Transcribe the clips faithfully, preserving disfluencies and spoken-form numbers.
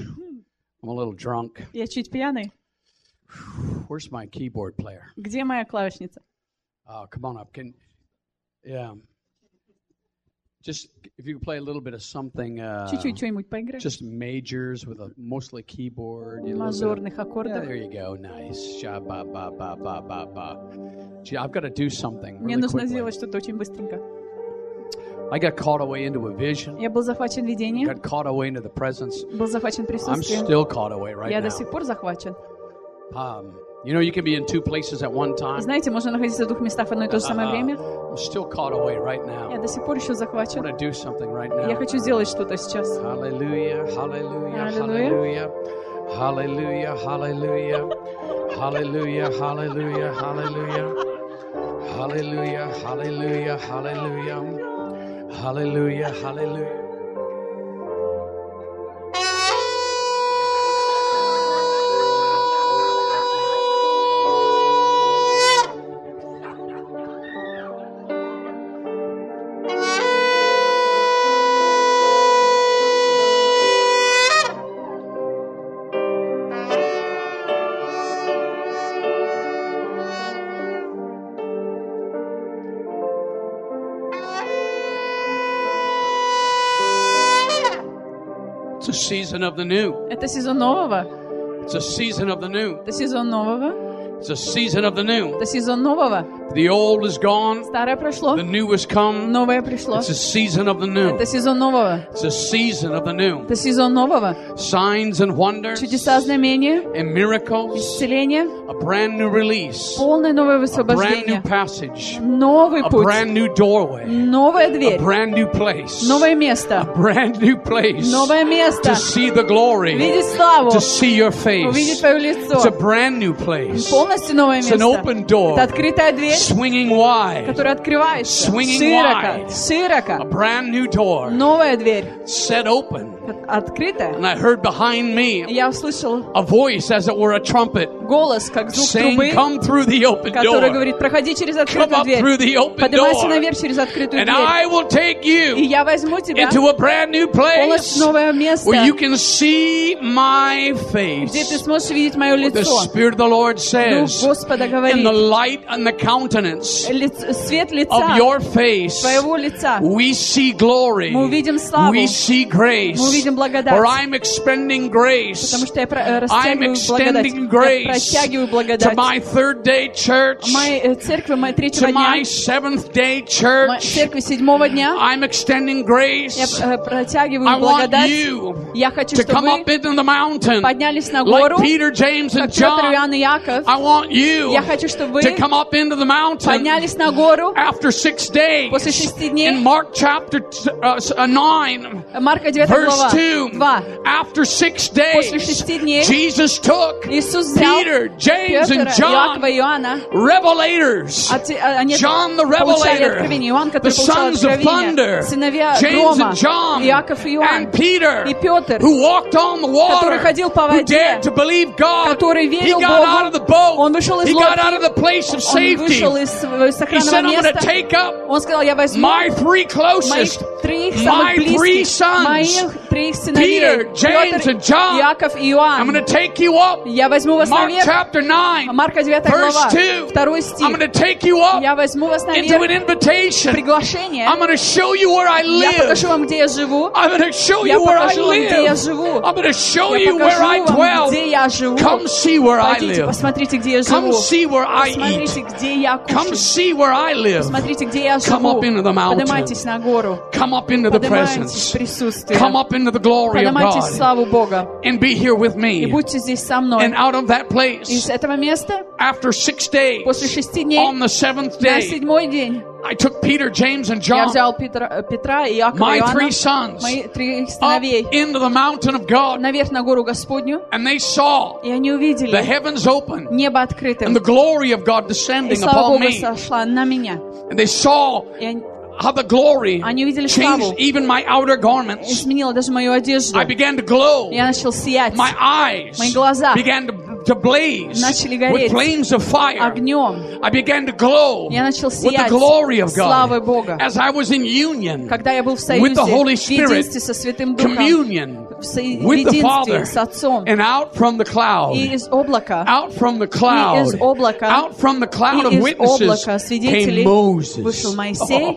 I'm a little drunk. Я чуть пьяный. Where's my keyboard player? Где моя клавишница? Oh, come on up. Can, yeah. Just if you could play a little bit of something. Uh, Чуть-чуть что-нибудь поиграй. Just majors with a mostly keyboard. You know, Мажорных yeah, аккордов. there you go. Nice. Sha ba ba ba ba ba ba. Gee, I've got to do something Мне really нужно quickly. сделать что-то очень быстренько. I got caught away into a vision. Я был захвачен видением, Got caught away into the presence. был захвачен I'm присутствием. still caught away right Я now. до сих пор захвачен. Um, you know, you can be in two places at one time. Знаете, можно находиться в двух местах в одно и то же самое время. I'm still caught away right now. Я до сих пор еще I захвачен. want to do something right now. Я хочу сделать что-то сейчас. Hallelujah, hallelujah, Hallelujah. hallelujah, hallelujah, hallelujah, hallelujah, hallelujah, hallelujah, hallelujah, hallelujah, hallelujah, hallelujah. It's a season of the new. Это сезон нового. It's a season of the new. Это сезон нового. It's a season of the new. Это сезон нового. The old is gone. Старое прошло. The new has come. Новое пришло. It's a season of the new. Это сезон нового. It's a season of the new. Это сезон нового. Signs and wonders Чудеса, знамения, and miracles. исцеление, A brand new release. полное новое A brand new высвобождение, passage. новый A путь, brand new doorway. новая A дверь, brand new place. новое A место, brand new place. новое место, To see the glory. видеть славу, To see your face. увидеть твое It's a лицо. brand new place. Полностью новое It's an место. open door. Это открытая дверь, Swinging wide. которая открывается Swinging широко, wide. A широко. brand new door. Новая дверь, Set open. открытая. And I heard behind me Я услышал a voice as it were a trumpet голос, как звук saying, трубы, come through the open который door. говорит: проходи через Come открытую up through дверь, the open поднимайся door. наверх через открытую And дверь, I will take и you я возьму тебя into a brand new полностью place новое место, where you can see my где ты face. сможешь видеть мое The лицо. Spirit of the Lord Дух says, Господа in говорит: the light and the countenance лиц- свет of лица, your face, твоего лица, we see glory. мы увидим славу, We see grace. мы увидим благодать, For I'm expending grace потому что я про- э, I'm растягиваю благодать, extending я grace протягиваю to благодать my third day church, моей э, церкви, моей третьего to дня, my seventh day моей church. церкви седьмого дня. I'm extending grace. Я э, протягиваю I want благодать. you Я хочу, to чтобы come up вы into the mountain поднялись на like гору, Peter, James, как and Петр, John. Иоанн и Яков. I want you Я хочу, чтобы to вы come up into the mountain поднялись на гору after six days. после шести дней. In Mark chapter t- uh, s- uh, nine, Марка девятая verse глава, two, два. after six После days, шести дней Jesus took Иисус взял Peter, James, Петра, and John, Иакова и Иоанна, revelators, а те- а они John the получали Revelator, откровение. Иоанн, the который получал sons of откровение. thunder, Сыновья James грома, and John, Иаков и Иоанн, and Peter, и Петр, who walked on the который water, ходил по who воде, dared to believe God. который He верил got Богу. out of the boat. Он вышел из He got out лодки. of the place of Он safety. вышел из своего He сохранного said, I'm going to места. take up Он сказал: я возьму my three моих closest, троих my самых three близких, sons, моих троих сыновей, Peter, James, Петр, and John. Иаков и I'm going Иоанн. to take you up. Я возьму вас Mark наверх. chapter nine, Марка девятая verse глава, two. второй I'm стих. going to take you up Я возьму вас into an наверх. invitation. Приглашение. I'm going to show you where I Я live. покажу вам, где я живу. I'm going to show Я you where I покажу вам, где я live. живу. I'm going to show Я you where I покажу вам, где dwell. я живу. Come see where I Пойдите, live. посмотрите, где я Come живу. see where I eat. Посмотрите, где я Come кушаю. see where I live. Посмотрите, где я Come живу. up into the mountain. Поднимайтесь на гору. Come up into the Поднимайтесь в presence. присутствие. Come up into the glory of Поднимайтесь в God. славу Бога. And be here with И me. будьте здесь со мной. And out of that place, Из этого места, after six days, после шести дней, on the seventh на day, седьмой день, I took Peter, James, and я John, взял Петра, Петра и Иакова my и three Иоанна, sons, мои три up сыновей, into the mountain of God. наверх на гору Господню, And they saw и они the увидели heavens open небо and открытым, the glory of God и descending слава upon Бога me. сошла на меня. And they saw И они- how the glory Они увидели changed славу, even my outer garments. изменила даже мою одежду. I began to glow. Я начал сиять. My eyes Мои глаза began to to blaze начали with гореть flames of fire. огнем. I began to glow Я начал with the сиять glory of славой God Бога. as I was in union, Когда я был в with the Holy союзе, в Spirit, единстве со Святым Духом, communion в со- в with the Father, единстве с Отцом, and out from the cloud, и из облака, out from the и cloud, из облака, out from the cloud и of из witnesses облака came свидетелей Moses. вышел Моисей,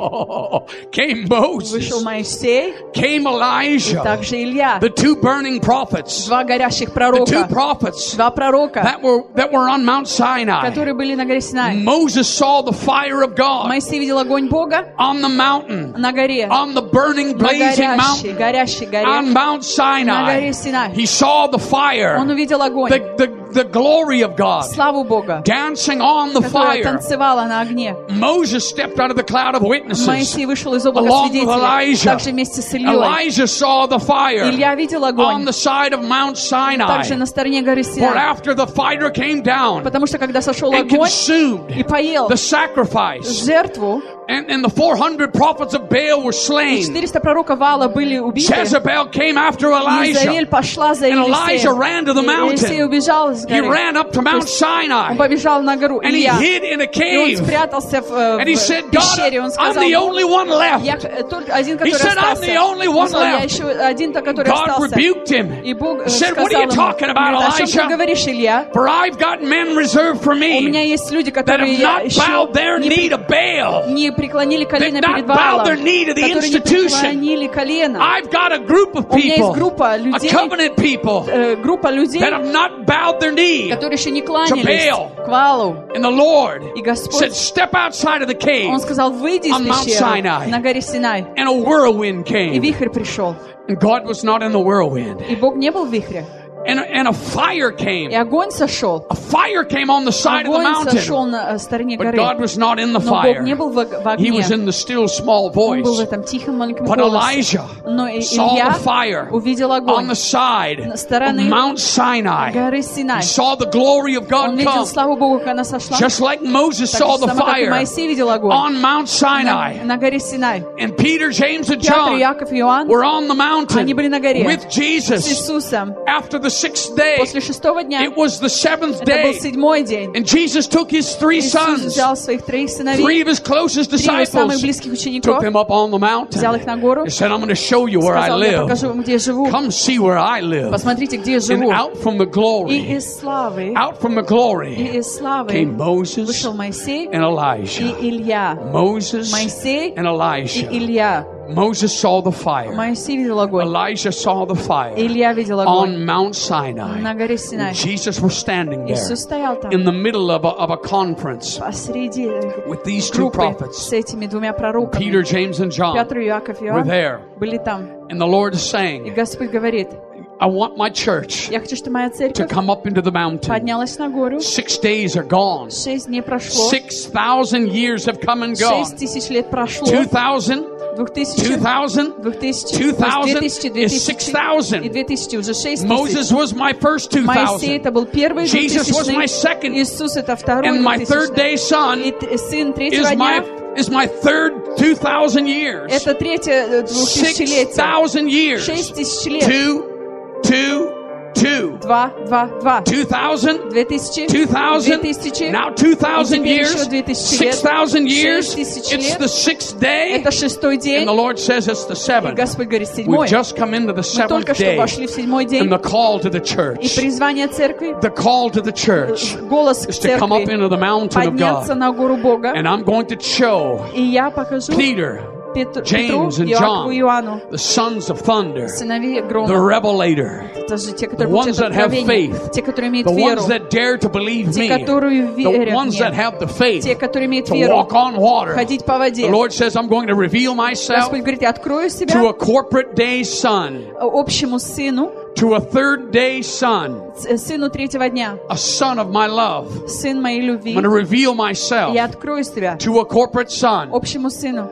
Came Moses. вышел Моисей, Came и Elijah. также Илья, The two burning prophets. два горящих The two пророка, prophets два пророка, that were that were on Mount Sinai. которые были на горе Синай. Moses saw the fire of God Моисей видел огонь Бога on the mountain, на горе, on the burning, на blazing горящей, mountain, горящей горе, on Mount на горе Sinai. Синай. He saw the fire, Он увидел огонь, the, the, the glory of God славу Бога, dancing on the которая fire. танцевала на огне. Moses stepped out of the cloud of witnesses. Моисей вышел из облака Along with свидетелей, Elijah. также вместе с Ильей. Elijah saw the fire Илья видел on огонь, the side of Mount Sinai. также на стороне горы For Синай. after the fire came down Потому что когда сошел and огонь consumed и поел the sacrifice, жертву, and, and the four hundred prophets of Baal were и slain, четыреста пророков Ваала были убиты, Jezebel came after Израиль Elijah. пошла за And Elijah Елисеем. ran to the И Елисей mountain. убежал с He горы. ran up to Mount Он Sinai побежал на гору and he Илья. hid in a И он cave. спрятался в, э, And he в said, God, пещере. Он I'm сказал, the only one я left. э, только один, He который said, I'm остался. the only Он one сказал, я left. еще один-то, который God остался. rebuked him. И Бог He said, сказал what are you ему, talking about, говорит, о чем ты Elijah? говоришь, Илья? For I've got men reserved for У меня me есть люди, that которые have я not еще bowed their не, knee to Baal. не преклонили колено They've перед not bowed Ваалом, their knee to the которые не institution. преклонили колено. I've got a group of У меня есть people, группа a людей, covenant people, э, группа людей, that have not bowed their knee. которые еще не кланялись Baal. к Ваалу. And the Lord И Господь, said, step outside of the cave. Он сказал, выйди из on Mount пещеры Sinai. на горе Синай. And a whirlwind И came. вихрь пришел. And God was not in the whirlwind. И Бог не был в вихре. And, and a fire came. И огонь сошел. A fire came on the side of the Огонь сошел mountain. на э, стороне But горы. God was not in the Но Бог не fire. был в, в He огне. was in the still small Он был в voice. этом тихом маленьком But голосе. Elijah Но И- saw Илья the fire увидел on огонь the side на of стороне Mount Sinai. горы Синай. He saw the glory of God Он видел come. славу Богу, как она сошла. Just like Moses Так saw же the само, как и fire Моисей видел огонь on Mount на, Sinai. на горе Синай. And Peter, James, and Петр, John Яков и Иоанн were on the mountain Они были на горе with с Jesus. Иисусом. After the sixth day, После шестого дня, it was the seventh это был day. седьмой день, And Jesus took his three Иисус sons, взял своих троих three сыновей, of his closest три его самых disciples, близких took учеников, them up on the mountain. взял их на гору, He said, I'm going to show you where I сказал, я live. покажу вам, где я живу. Come see where I live. Посмотрите, где я And живу. out from the И glory, из славы, out from the и glory из славы came Moses вышел Моисей and и Elijah. Илья. Moses Моисей and и Elijah. Илья. Moses saw the fire. Моисей видел огонь. Elijah saw the fire Илья видел огонь on Mount Sinai. на горе Синай. Jesus was standing there Иисус стоял там in the middle of a, of a conference посреди with these two группы prophets. с этими двумя пророками. Peter, James, and John Петр, Иаков и were Иоанн there. были там. And the Lord is И saying, Господь говорит, I want my church я хочу, чтобы моя to церковь come up into the mountain. поднялась на гору. Six days are gone. Шесть дней прошло. Six thousand years have come and Шесть gone. тысяч лет прошло. Two thousand, Двух тысяч. two thousand, Двух тысяч. two thousand Две тысячи. Две is six тысячи. И thousand. две тысячи. Уже шесть Moses тысяч. was my first two Моисей thousand. это был первый Jesus was my двухтысячный. second. Иисус это второй And my third двухтысячный. day son И т- сын третьего is my дня. is my third two thousand years. Это третье Six двухтысячелетие. thousand years. Шесть тысяч лет. Two, two, two. Два, два, два. Two thousand, Две тысячи. two Две thousand, тысячи. now two thousand теперь years, еще две тысячи лет. six thousand years, Шесть тысяч it's лет. the sixth day, Это шестой and день. the Lord says it's the И seventh. Господь говорит, We've седьмой. just come into the Мы только seventh что day, вошли в седьмой and день. the call to the И church, призвание церкви, the call to the church голос к is to come up церкви, into the mountain of подняться God. на гору Бога. And I'm going to show И я покажу Peter, Петру, James, and Иакову John, и Иоанну, the sons of thunder, сыновей the грома. revelator, Это же те, the которые ones получают that have откровение, faith, те, которые имеют the веру, ones that dare to believe те, me, которые the верят ones that мне, have the faith те, которые имеют to веру, walk on water. ходить по воде. The Lord says, I'm going to reveal myself Господь говорит, я открою to себя a corporate day son, общему сыну, to a third day son, с- сыну третьего дня, a son of my love. сын моей любви. I'm going to reveal И myself я открою себя to a corporate son. общему сыну.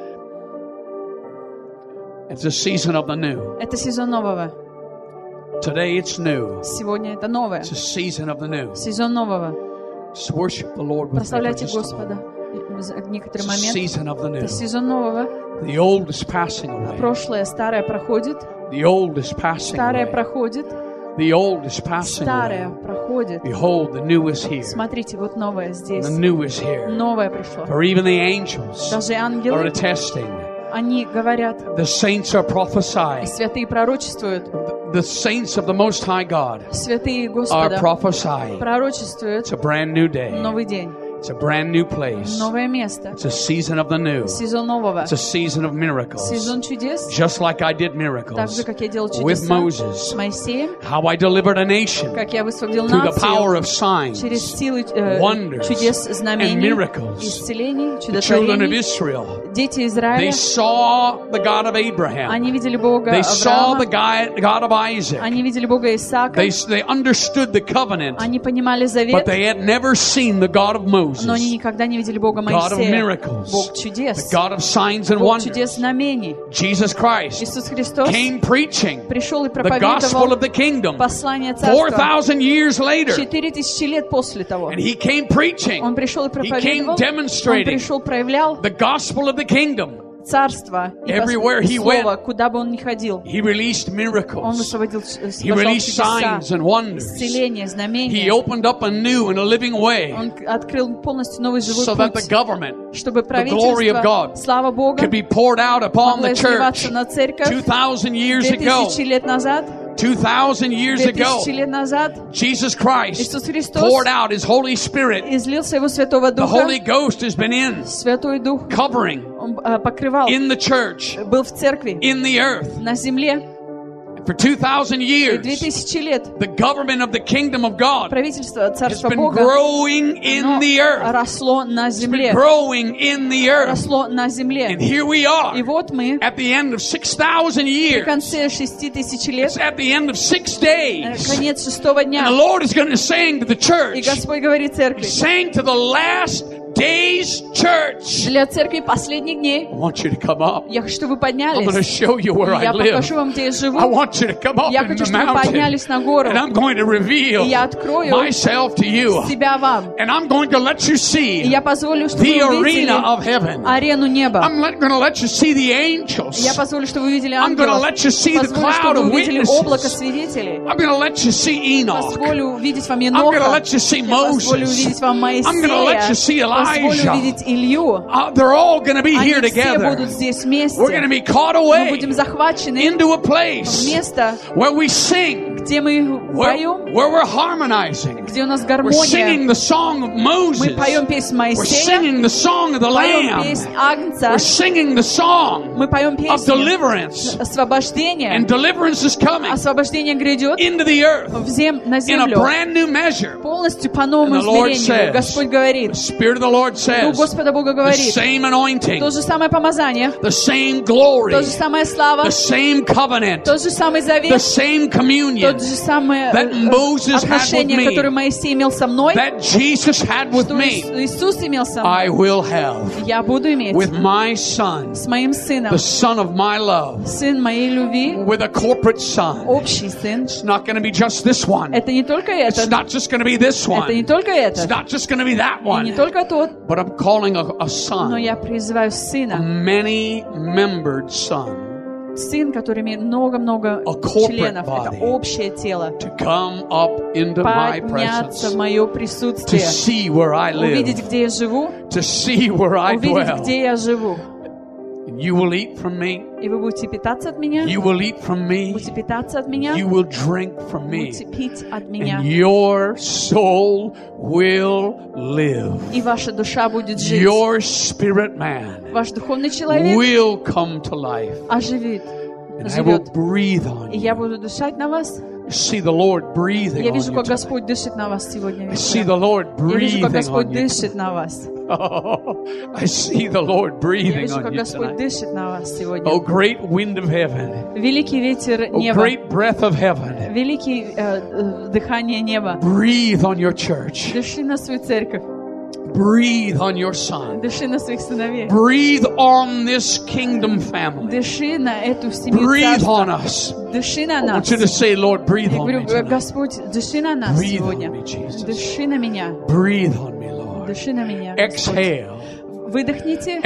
It's a season of the new. Это сезон нового. Today it's new. Сегодня это новое. It's a season of the new. Сезон нового. Just worship the Lord with me for Прославляйте just a Господа. moment. За некоторый It's a момент. season of the new. Это сезон нового. The old is passing away. Прошлое, старое проходит. The old is passing Старое away. проходит. The old is passing Старое away. проходит. Behold, the new is here. Смотрите, вот новое здесь. The new is here. Новое пришло. For even the angels Даже are ангелы, attesting. они говорят, The saints are и prophesying. святые пророчествуют, The saints of the Most High God святые are Господа prophesying. пророчествуют It's a brand new day. новый день, It's a brand new place. новое место, It's a season of the new. сезон нового, It's a season of miracles. сезон чудес, Just like I did так miracles же, как я делал with чудеса Moses. с Моисеем, How I delivered a nation как я высвободил through the power нацию of signs, через силы э, wonders, чудес, and знамений, miracles. исцелений, The children of чудотворений. Israel, Дети they Израиля, saw the God of Abraham. они видели Бога They saw the Авраама, guy, God of Isaac. они видели Бога Исаака, They, they understood the covenant, они понимали but завет, they had never seen the God of Moses, но они никогда не видели Бога God of Моисея, miracles, Бог the чудес, God of signs and Бог чудес wonders. знамений. Jesus Christ Иисус Христос came preaching пришел и the gospel проповедовал of the kingdom послание four Царства thousand years later. четыре тысячи лет после того. And he came preaching Он пришел и came проповедовал, он demonstrating пришел, проявлял the gospel of the kingdom. Царство и Everywhere he Слово, куда бы он ни ходил. He released Он miracles. высвободил He released signs and wonders. исцеление, He знамения. opened up a new and a living way Он открыл полностью новый живой so that the путь, government чтобы glory of правительство, God слава Бога, could be poured out upon могло the church изливаться на церковь. two thousand years Две ago. тысячи лет назад, two thousand years две ago, тысячи лет назад, Jesus Christ Иисус Христос poured out His Holy Spirit. излил Своего Святого The Духа. Holy Ghost has been in, Святой Дух covering Он э, покрывал, in the church, был в церкви, in the earth. на земле. For two thousand И две years, тысячи лет the government of the kingdom of God правительство has Царства been Бога growing in оно the earth. росло на It's been земле. growing in the earth. Росло на And земле. here we are И вот мы at the end of six thousand при years. конце шести тысяч лет, It's at the end of six э, days. конец шестого And the дня. Lord is going to saying to the И church, Господь говорит церкви, He's saying to the last days church, для церкви последних дней, I want you to come up. я хочу, чтобы вы I'm going to поднялись. show you where I Я live. покажу вам, где я живу. I want you to come up Я in хочу, the чтобы вы mountain. поднялись на гору. And I'm going to reveal И я открою myself to you. себя вам. And I'm going to let you И see я позволю, чтобы the вы увидели arena of heaven. арену неба. I'm going to let you see the angels. Я позволю, чтобы вы увидели I'm going to ангелов. let you see the Позволю, cloud чтобы of вы увидели облако witnesses. свидетелей. I'm going to let you see Enoch. Позволю увидеть вам I'm going to Еноха. let you see Я позволю Moses. увидеть вам I'm going to let you see Моисея. Позволю Elijah. увидеть Илью. Uh, they're all going to be here Они все together. будут здесь We're going to вместе. be caught Мы away будем захвачены into a в place место, where we sing, где мы where, поем, where we're harmonizing. где у нас We're singing гармония. the song of Мы Moses. поем песнь We're Моисея, singing the song of the поем Lamb. песнь Агнца, We're singing the song мы поем of песню deliverance. освобождения. And deliverance is coming Освобождение грядет into the earth в зем, на in a землю. brand new measure. Полностью по новому And the Lord измерению. says, Господь говорит, The Spirit of the Lord Дух says, Господа Бога the говорит, same anointing, то же самое помазание, the same glory, то же самое слава, the same covenant, тот же самый the завет, same communion тот же самое that э, Moses had with отношение, me, которое Моисей имел со мной, that Jesus had with что me, Ис- Иисус имел со мной, I will have я буду иметь with my son, с моим сыном, the son of my love, сын моей любви, with a corporate son. общий сын. It's not going to be just this one. Это не только It's этот, not just going to be this это не one. только It's этот, not just going to be that и не one. только тот, But I'm calling a, a но son, я призываю a сына, many-membered son, сын, который имеет много-много A corporate членов, это body. общее тело, to come up into my подняться в presence, мое to присутствие, see where I увидеть, live, где я живу, to see where I увидеть, dwell. где я живу. And you will eat from me. И вы будете питаться от меня, You will eat from me. будете питаться от меня, You will drink from будете me. пить от меня, And your soul will live. и ваша душа будет жить. Your spirit man Ваш духовный человек will come to life. оживит, And I will живет. breathe on И я you. буду дышать на вас. See the Lord breathing Я on вижу, you как tonight. Господь дышит на вас сегодня I see вечером. the Lord Я вижу, как breathing Господь on you. дышит на вас. Oh, I see the Lord Я breathing вижу, on как you Господь tonight. дышит на вас сегодня. Oh, great wind of heaven. Великий ветер Oh, неба, great breath of heaven. великий э, э, дыхание неба. Breathe on your church. Дыши на свою церковь, Breathe on your son. дыши на своих сыновей, Breathe on this kingdom family. дыши на эту семью Breathe on царства, us. дыши на I нас. want you to say, Lord, breathe Я on me говорю, tonight. Господь, дыши на нас Breathe сегодня. on me, Jesus. Дыши на меня, Breathe on me, Lord. дыши на меня. Господь. Exhale. Выдохните,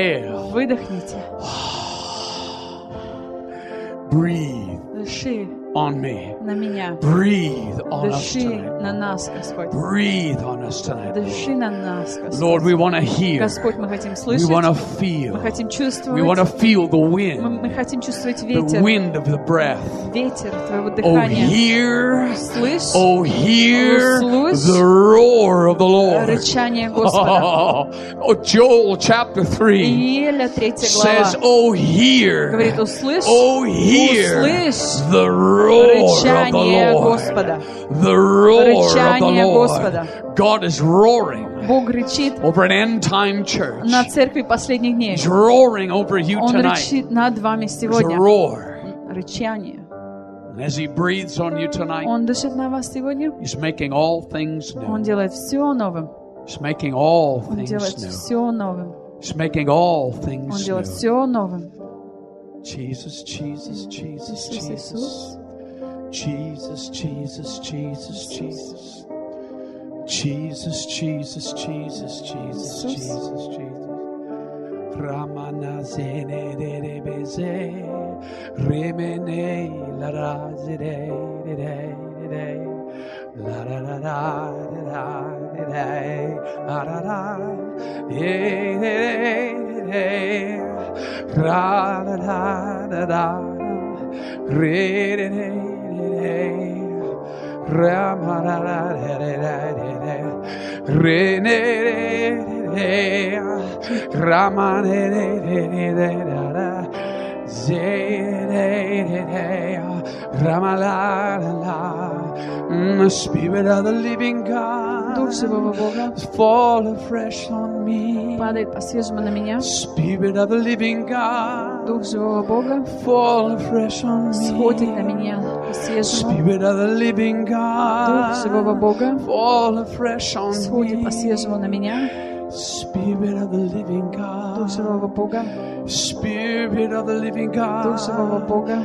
Exhale. выдохните, Breathe. дыши, on me. на меня. Breathe on us Дыши tonight. на нас, Господь. Breathe on us tonight. Дыши на нас, Lord, Господь. we want to hear. Господь, мы хотим We слышать, want to мы feel. хотим We want чувствовать, to feel the мы, wind, мы хотим чувствовать the ветер, wind of the breath. ветер Твоего Oh, дыхания. hear, Слышь oh, hear Слышь the roar of the Lord. рычание Господа. Oh, Joel chapter three Иеля, третья says, глава, oh, hear, говорит, услышь, oh, hear услышь the roar of рычание the Lord. Господа. The roar of the Рычание Lord. Господа. God is roaring Бог рычит over an end-time church. на церкви последних дней. He's roaring over you Он tonight. рычит над вами There's a сегодня. roar. Рычание. And as he breathes on you tonight, Он дышит на вас сегодня. he's making all things Он new. делает все новым. He's making all Он делает things new. все новым. He's making all Он things делает new. все новым. Jesus, Jesus, Jesus, Иисус, Jesus. Иисус. Jesus, Jesus, Jesus, Jesus. Jesus, Jesus, Jesus, Jesus, Jesus, Jesus. Ramana zene de de beze, remene la ra zede de de de de, la ra ra ra de da de de, la ra ra, ye de de de, ra ra ra da da, re de de de de. Rama ra ra de de de de, re ne de de, Rama de de de de da da, ze de de de, Rama la la la. The Spirit of the Living God Дух живого Бога fall afresh on me. падает по-свежему на меня. Spirit of the Living God Дух живого Бога fall afresh on сходит на me. меня по-свежему. Spirit of the Living Дух живого God Бога fall afresh on сходит me. по-свежему на меня. Spirit of the Living Дух живого God, Бога. Spirit of the Living Дух живого God. Бога.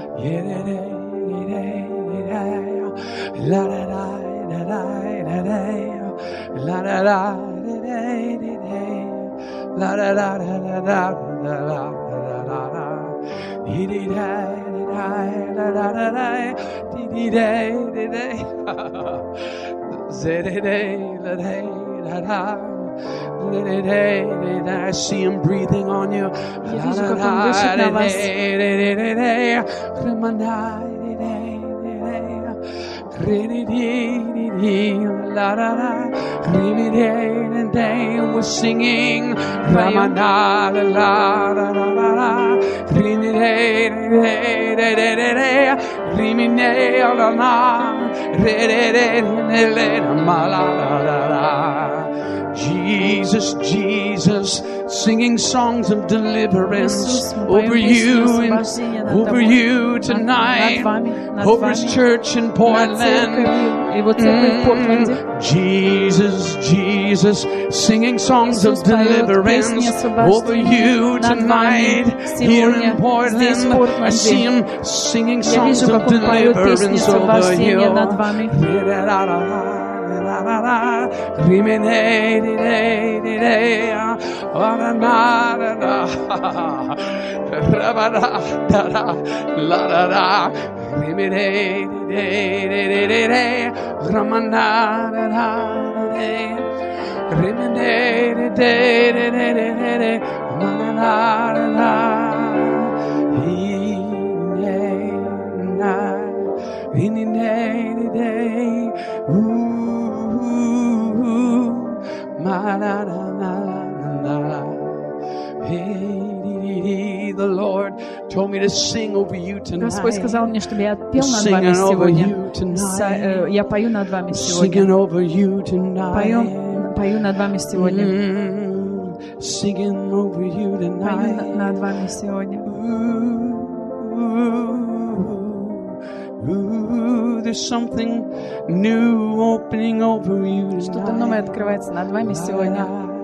La da da da da da da, la da da da da da da, la da da da da da da da da, dee dee da da da da da da, dee dee da da da, ze de de la de da da. I see him breathing on you. Я вижу, как он дышит на вас. We're singing. Ramana la la la la la. Rimine re re re re re. Rimine la la. Re re re re re la la la la. Jesus, Jesus, singing songs of deliverance Иисус, мы over поем песню you and освобождения над over тобой, you над- tonight, над вами, над over вами, His church in над Portland. церковью, его церковь в Портленде. Mm, Jesus, Jesus, singing songs of Иисус поет deliverance песни over you освобождения над tonight вами here сегодня, in здесь, в Portland. I see Портленде. Him singing Я songs вижу, of как он поет песни deliverance over освобождения you. над вами. The Lord told me to sing over you Господь сказал tonight. мне, чтобы я пел над Singing вами over сегодня. you Са- tonight. э, Я пою над вами Singing сегодня. over you tonight. Пою, пою над вами сегодня. Mm, singing over you Пою на- tonight. над вами сегодня. Ooh, ooh, there's something new opening over you Что-то новое tonight. открывается над вами сегодня.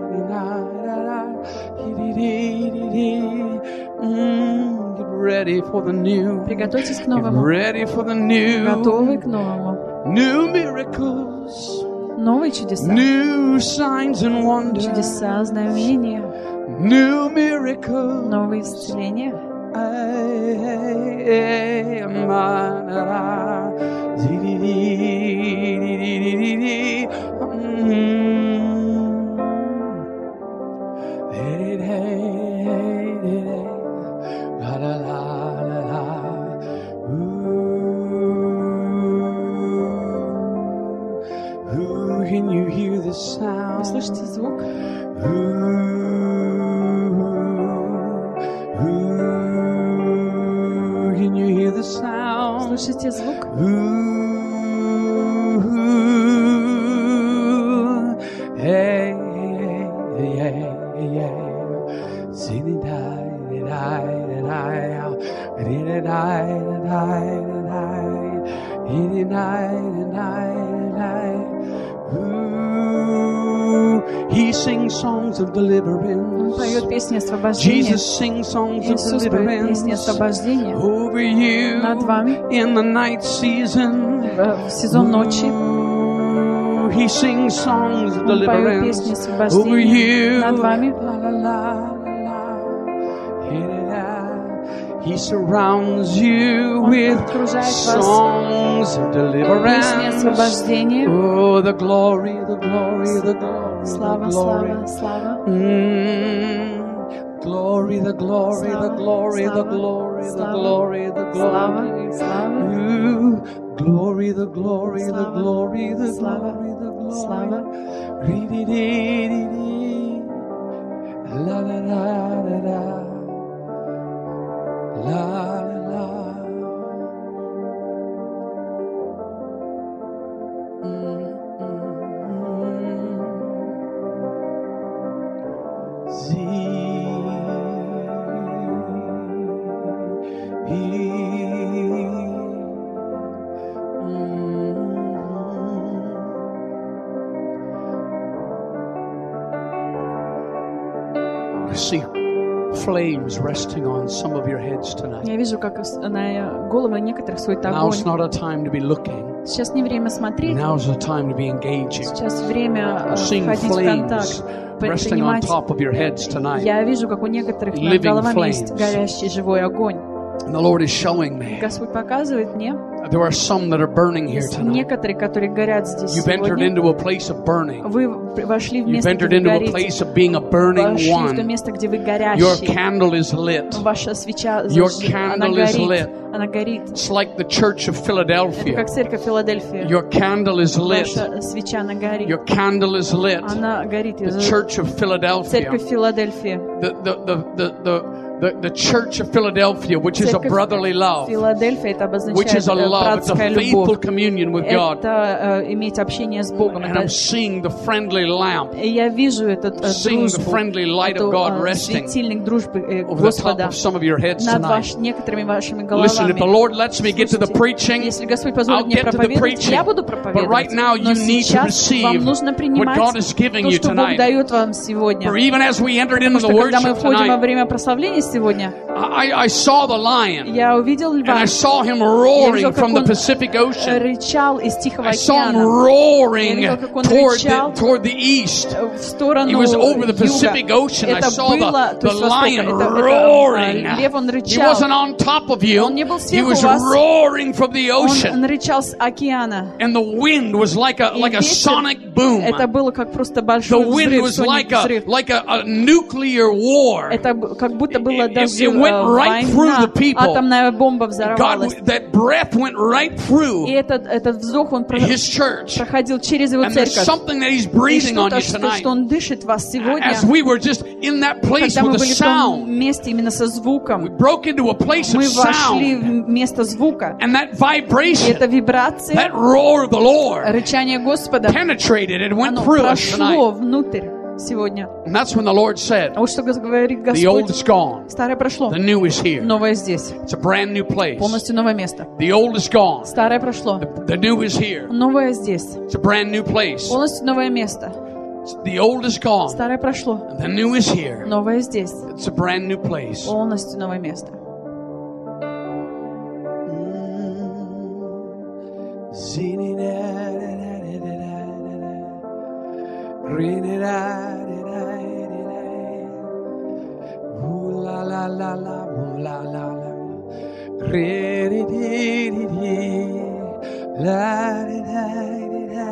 Mm, get ready for the new. Приготовьтесь к Get новому. ready for the new. Готовы к новому. New miracles. Новые чудеса. New signs and wonders. Чудеса, знамения. New miracles. Новые исцеления. Can you hear the sound? Вы слышите звук? Can you hear the sound? Слышите звук? Hey, hey, hey, hey. Sing it, die, die, die, die, die, die, die. He sings songs of deliverance. Он поет песни освобождения. Jesus sings songs of Иисус поет песни deliverance освобождения over you над вами in the night season. в сезон ночи. He sings songs of Он поет deliverance песни over освобождения you. над вами. La, la, la, la. He surrounds you Он with окружает вас songs of песни deliverance. освобождения. Oh, the glory, the glory, the glory, Слава, the glory. слава, слава. Mm. Glory, the glory, the Слава, glory, the слава, glory, the слава, glory, the Слава, glory. слава, Ooh, glory, the glory, the Слава, glory, the слава, glory, the слава. glory. Ri-di-di-di-di. La la la la la. La la la. Mm, mm, mm. I see flames resting on some of your heads tonight. Я вижу, как на головы некоторых свой Now's огонь. not a time to be looking. Сейчас не время смотреть. Now's a time to be engaging. Сейчас время I'm seeing входить в контакт, flames resting on принимать. top of your heads tonight. Я вижу, как у некоторых над Living головами есть flames. горящий живой огонь. And the Lord is showing me Господь показывает мне, there are some that are burning here есть tonight. некоторые, которые горят здесь You've entered сегодня. into a place of burning. Вы вошли в You've место, где entered вы into a горите. place of being a burning Вошли в то one. место, где вы Your горящий. candle is lit. Ваша свеча Your зажжена, она candle is горит. lit. Она горит. It's like the church of Это Philadelphia. как церковь Филадельфия. Your candle is lit. Ваша свеча, она горит. Your candle is lit. Она горит. The church of Philadelphia. Церковь Филадельфия. The, the, the, the, the, the, the church of Philadelphia, which is a Церковь brother love, Филадельфия, это which обозначает is a э, love, it's a братская faithful любовь. communion with God. Это э, иметь общение с Богом. And Это- I'm seeing the friendly lamp, И я вижу этот э, seeing the дружбу, friendly light эту, of God э, resting светильник дружбы э, over the top Господа of some of your heads над tonight. ваш, некоторыми вашими Listen, if the головами. Lord lets me get to the Слушайте, preaching, если Господь позволит I'll мне get to the проповедовать, preaching. я буду But проповедовать. right now Но you need to сейчас receive вам нужно what принимать God has given то, you что Бог tonight. дает вам сегодня. For even as we entered into Потому the что когда мы worship входим во tonight, время прославления сегодня, I, I saw the lion, я увидел and льва, I saw him я roaring видел, как from the он Pacific Ocean. рычал из Тихого I saw him океана roaring Я видел, как он toward рычал. the, toward the east. в сторону He was over the юга. Pacific Ocean. I Это saw было, the, то the есть востока, lion это, это, roaring. а, лев, он He рычал. wasn't on top of you. Он не был He сверху was вас. roaring from the Он ocean. рычал с океана. And the wind was like a И like a ветер, sonic boom. это было как просто The большой wind взрыв, was соник like a взрыв. like a, a nuclear war. Это б- как будто было It- it- даже it went э, right through война, the people. атомная бомба God, взорвалась. that breath went right through И этот, этот вздох, он про- His church. проходил через его And there's церковь. something that He's И breathing on что-то, you что, tonight. что он дышит в вас сегодня, As we were just in that place когда мы with the были в том sound, месте именно со we звуком. broke into a place of Мы вошли sound. в место звука. And that И vibration, эта вибрация, that roar of the Lord рычание Господа, penetrated and went оно through us прошло tonight. внутрь сегодня. And that's when the Lord said, А вот что говорит the old Господь. is gone, Старое прошло, the new is here. новое здесь. It's a brand new place. Полностью новое место. The old is gone, Старое прошло, the new is here. новое здесь. It's a brand new place. Полностью новое место. The old is gone, Старое прошло, the new is here. новое здесь. It's a brand new place. Полностью новое место. Ooh la la la la, ooh la la Re di di di di. La di da di da.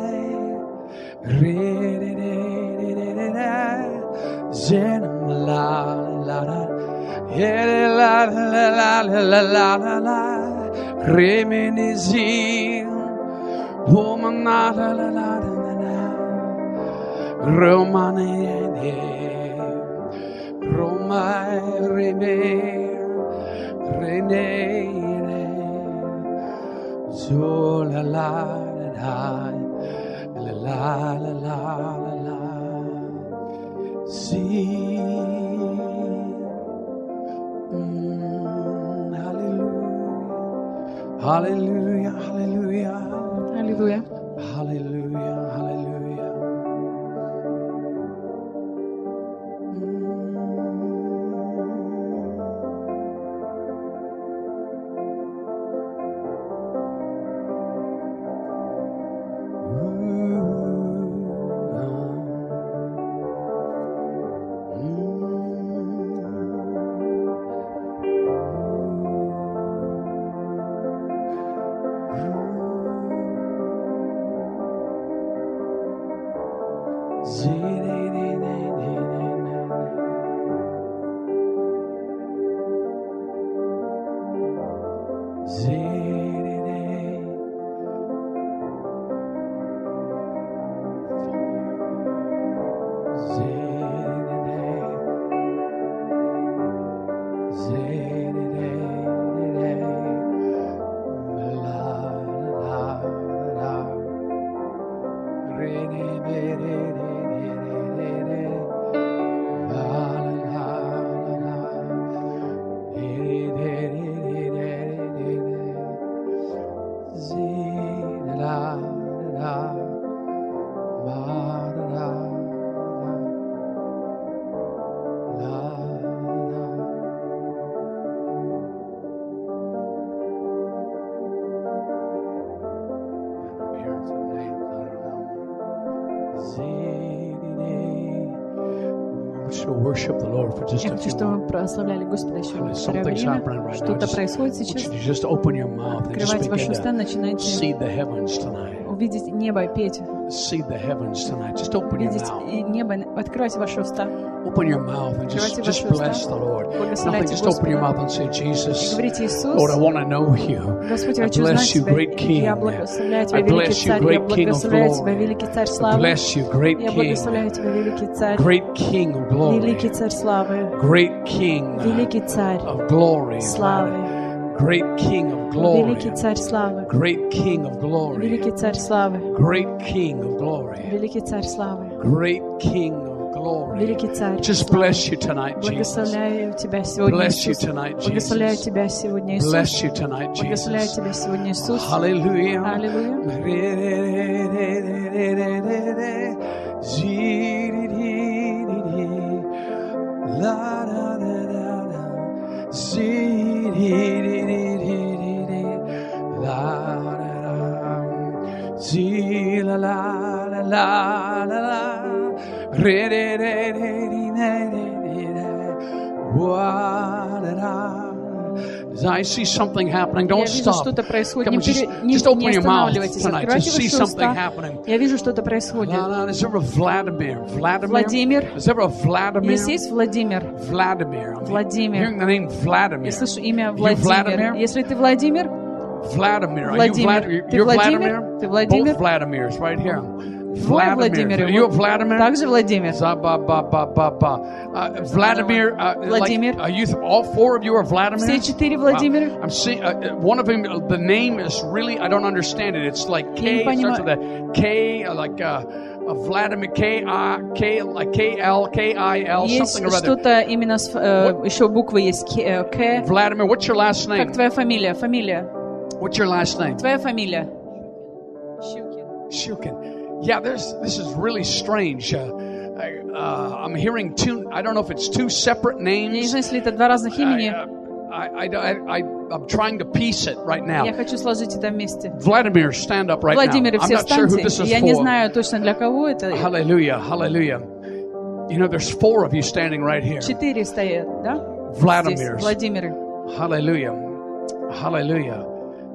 Re di di di di da. Zen la la la. Yeah la la la la la la la. Re mi ni zi. Woman la la la la la. Romane Roma Rene Rene So la la la la la la la la la See mm, Hallelujah Hallelujah Hallelujah Аллилуйя. Hallelujah Hallelujah Worship the Lord for just Я a хочу, few чтобы moments. мы прославляли Господа еще некоторое Something's happening время. right now. Что-то Just, происходит I want сейчас. you to just open your mouth and just Открывайте ваши begin уста, to начинайте see the heavens tonight. увидеть небо и петь. See the heavens tonight. Just open your Видеть mouth. небо. Открывайте ваши уста. Open your mouth and just, Открывайте just ваши bless the уста. Lord. Nothing, Благословляйте just open your Господа. mouth and say, И Jesus, говорите: Иисус, Lord, I want to know you. Господь, я I хочу знать bless you, Тебя. great King. Я благословляю Тебя, I великий bless you, Царь. Я great King of благословляю Тебя, glory. великий Царь I славы. bless you, great Я King. благословляю Тебя, великий Царь. Great King of glory. Великий Царь славы. Great King Великий Царь of glory. славы. Great King of glory. Великий Царь славы. Great King of glory. Великий Царь славы. Great King of glory. Великий Царь славы. Great King of glory. Великий Царь Just славы. bless you tonight, Jesus. Благословляю Тебя сегодня, Bless you Иисус. tonight, Благословляю Jesus. Тебя сегодня, Иисус. Bless you tonight, Благословляю Jesus. Тебя сегодня, Иисус. Hallelujah. La la la la la la re re re re re re re As I see something happening, Я don't вижу, stop. что-то происходит. Come Не, on, just, пере- не- just open не your mouth останавливайтесь. tonight. Открывайте Just see ваши something уста. happening. Я вижу, что-то происходит. Is there a Vladimir? Vladimir? Владимир. Is there a Vladimir? Здесь есть Владимир. Vladimir. I'm Владимир. hearing the name Vladimir. Я слышу имя You Владимир. Vladimir? Если ты Владимир, Vladimir. Are you Владимир. Vlad- Ты You're Владимир? Vladimir? Ты Владимир? Both Vladimirs right here. двое Владимиров. Are you a Vladimir? Также Владимир. Za-ba-ba-ba-ba-ba. Uh, Vladimir. Uh, Vladimir. Like, are you? All four of you are Vladimir. Все четыре Владимира. Wow. I'm seeing uh, one of them. The name is really. I don't understand it. It's like Я не K. It starts понимаю. with a K. uh, Like uh, uh, Vladimir K I K like K L K I L Есть something or other. что-то именно с, э, еще буквы есть К, э, К. Vladimir. What's your last name? Как твоя фамилия? Фамилия. What's your last name? Твоя фамилия. Shukin. Yeah, there's, this is really strange. Uh, I, uh, I'm hearing two, I don't know if it's two separate Я не names. знаю, если это два разных I, имени. uh, I, I, I, I'm trying to piece it right now. Я хочу сложить это вместе. Vladimir, stand up right Владимир, now. I'm все not sure who встаньте. this is Я не for. знаю точно для кого это. Hallelujah, hallelujah. You know, there's four of you standing right here. Четыре стоят, да? Vladimirs. Здесь. Владимиры. Hallelujah. Hallelujah.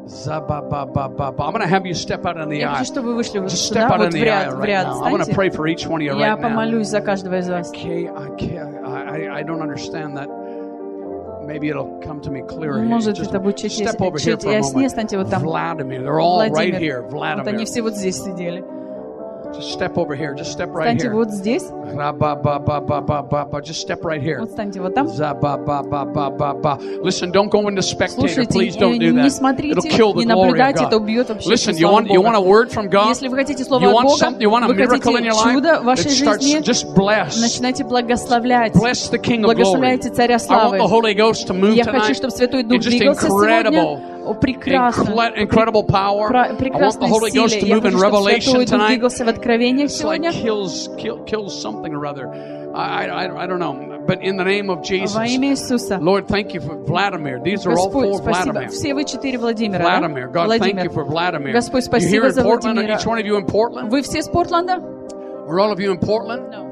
I'm going to have you step out in the Я aisle. хочу, чтобы вы вышли вот Just сюда, step out in вот в the ряд, aisle в right ряд now. I want to встаньте. pray for each one of you Я right now. помолюсь за каждого из вас. Okay, I can't. I, I, I don't understand that. Maybe it'll come to me clearer. Может, Just это будет чуть, step over here чуть for a яснее, moment. станьте вот там. Vladimir, they're all right Владимир. here. Вот они Vladimir. все вот здесь сидели. Just step over here. Just step right Встаньте here. вот здесь. Ra-ba-ba-ba-ba-ba-ba. Just step right here. Вот встаньте вот там. Za-ba-ba-ba-ba-ba-ba. Listen, don't go into spectator. Слушайте, Please don't do не that. смотрите, It'll kill the не glory of наблюдайте, это God. убьет вообще Listen, всю you славу want you want a Бога. word from God? Если вы хотите слово You от want Бога, something? You want a вы miracle in хотите your life? чудо в вашей It starts жизни, just bless. начинайте благословлять. Bless the King of Glory. Благословляйте Царя I want Славы. the Holy Ghost to move Я хочу, tonight. чтобы Святой Дух It's just двигался incredible. сегодня. О, прекрасно. Incre- incredible power. Про- I want the прекрасной Holy Ghost силе. to Я move in хочу, чтобы revelation Святой Дух tonight. двигался в откровениях It's like сегодня. kills, kill, kills something or other. I, I, I don't know. But in the name of Jesus, Во имя Иисуса. Lord, thank you for Vladimir. These are all Господь, four спасибо. Vladimir. Все вы четыре Владимира, Vladimir. да? God, thank Владимир. you for Vladimir. Господь, You спасибо here in за Portland? Are Владимира. each one of you in Portland? Вы все с Портленда? Are all of you in Portland? No.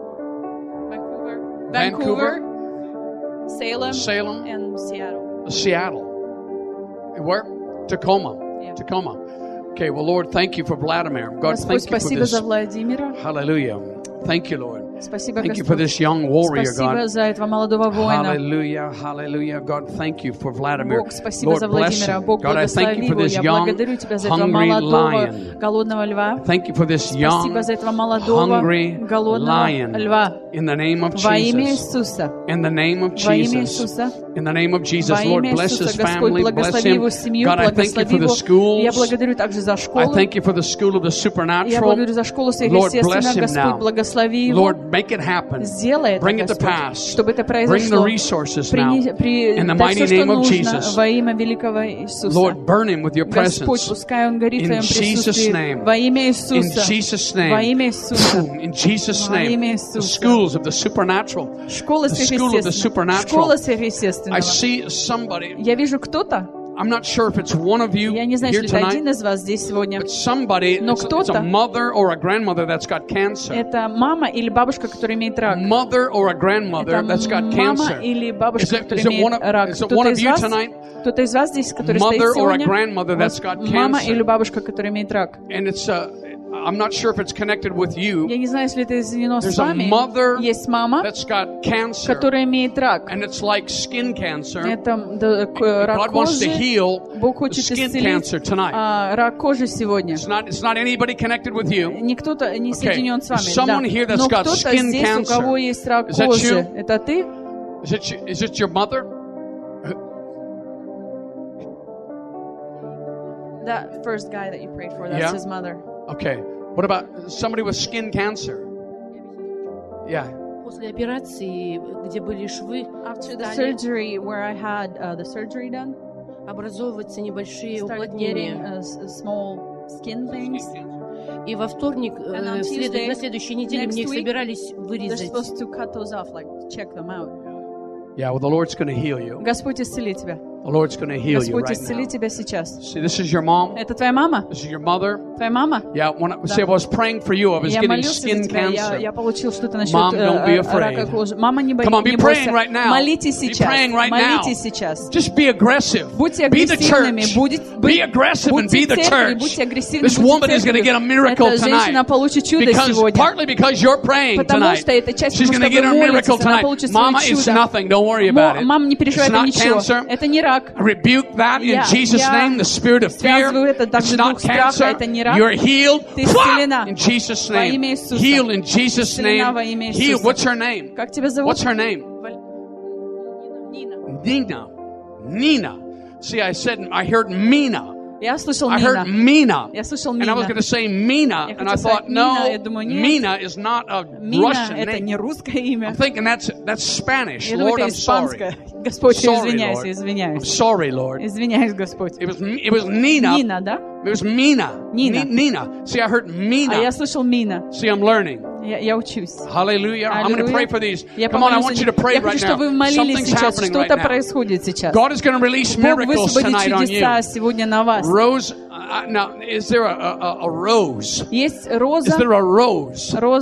Vancouver. Vancouver. Salem. Salem. And Seattle. Seattle. And where? Tacoma. Yeah. Tacoma. Okay, well, Lord, thank you for Vladimir. God, Господь, thank you for спасибо this. за Владимира. Hallelujah. Thank you, Lord. Спасибо, Thank you for Господь. this young warrior, Спасибо God. за этого молодого воина. Hallelujah, hallelujah. God, thank you for Vladimir. Бог, спасибо Lord, за bless Владимира. him. Бог, God, I thank благослови you for его. this Я young, благодарю Тебя за этого hungry молодого, lion. голодного льва. Thank you for this young, Спасибо за этого молодого, hungry голодного lion. льва. In the name of Во имя Jesus. Иисуса. In the name of Во имя Jesus. Иисуса. In the name of Jesus, Во Lord, имя bless Иисуса, his Господь, family, bless благослови him. его семью, God, I thank you благослови for the его. Я schools. благодарю также за I школу. thank you for the school of the Я supernatural. благодарю за школу Lord, bless сверхъестественного. him Господь, now. благослови его. Lord, make it happen. Сделай это, Bring it to Господь, pass. чтобы это Bring the произошло. resources now. Прини- при- In the дай mighty все, что name of нужно Jesus. во имя великого Иисуса. Lord, burn him with your Господь, presence. пускай он горит в In Твоем Jesus' присутствии. name. Во имя In Иисуса. Jesus' Во name. имя Иисуса. In Jesus' Во name. имя The Иисуса. schools of the supernatural. Школа The school of the сверхъестественного. supernatural. Школа I сверхъестественного. see somebody. Я вижу кто-то, I'm not sure if it's one of you я не знаю, here если это один tonight, из вас здесь сегодня. but somebody, Но it's, it's a кто-то- mother or a grandmother that's got cancer. Это мама или бабушка, которая имеет рак. Mother or a grandmother Это that's got мама cancer. или Is бабушка, it, которая is it one имеет of, рак. is it Кто-то one of из you вас, tonight? кто-то из вас здесь, который стоит Mother or a сегодня, grandmother that's got мама или cancer. бабушка, которая имеет рак. And it's uh, I'm not sure if it's connected with you. Я не знаю, если это соединено с There's a вами. mother Есть мама, that's got cancer. которая имеет рак. And it's like skin cancer. Это да, к- рак God wants to кожи. heal Бог the хочет skin исцелить cancer tonight. а, рак кожи сегодня. It's not, it's not anybody connected with you. Не кто-то не Okay. соединен с There's вами. someone Да. here that's Но got кто-то skin здесь, у cancer. кого есть рак Is that кожи. you? Это ты? Is it, you- is it your mother? That first guy that you prayed for, that's Yeah. his mother. Okay. What about somebody with skin cancer? Yeah. После операции, где были швы, After the стали surgery, where I had uh, the surgery done, образовываться небольшие started getting уплотнения. uh, s- small skin things. И во вторник, э, And on в след- Tuesday, на следующей неделе next мне их week, собирались They're вырезать. supposed to cut those off, like check them out. Yeah, well, the Lord's going to heal you. Господь исцели тебя. The Lord's going to heal you Господь right исцели now. тебя сейчас. See, this is your mom. Это твоя мама? This is your mother. Твоя мама? Yeah, when I, see, I was praying for you. I was Я getting молился за skin тебя, я, cancer. я получил что-то насчет Mom, э, don't be э, afraid. рака кожи. Мама, не, бо- Come on, be не praying бойся. right now. Молите Be сейчас. praying right now. Молите сейчас. Just be aggressive. Будьте Be the агрессивными. church. Будь- Be будь- aggressive and будьте be the церковью, church. будьте агрессивны, This будьте woman is going to церковью. get a miracle Эта женщина tonight. получит чудо Because, сегодня. partly because you're praying Потому tonight. что это часть, She's потому going to что get вы a miracle молитесь, она tonight. получит свое Mama, it's чудо. nothing. Don't worry about Мо- it. Мама, не переживай, It's это not ничего. cancer. Это не рак. I rebuke that in Я- Jesus' я name, the spirit of fear. связываю это It's также not дух страха, cancer. это не рак. You're healed. Ты исцелена. In Jesus' Во name. имя Иисуса. Heal in Jesus' Исцелена во name. имя Heal. Иисуса. What's her name? Как тебя зовут? What's her name? Валь- Нина. Nina. Nina. See, I said, I heard Mina. Я слышал I heard Нина. Mina. Я слышал And I was Нина. going to say Mina, Я and I хотела thought, сказать Нина, no, я думаю, нет. Mina is not a Мина Russian это name. не русское имя. I'm thinking that's that's Spanish. Я думаю, Lord, это I'm sorry. испанское. Господь, я Sorry, извиняюсь, Lord. я I'm извиняюсь. sorry, Lord. Извиняюсь, Господь. It was it was Nina. Нина, да? It was Mina. Nina. Ni- Nina. See, I heard А Mina. я слышал Мина. See, I'm learning. Я, я учусь. Hallelujah. I'm going to Аллилуйя. pray for these. Я Come on, I помолюсь want за you to них. pray Я right хочу, чтобы вы now. молились Something's сейчас. happening Что-то right now. происходит сейчас. God is going to release Бог miracles высвободит tonight on you. чудеса сегодня на вас. Rose, uh, now, is there a, a, a rose? Есть Is роза, there a rose? роза.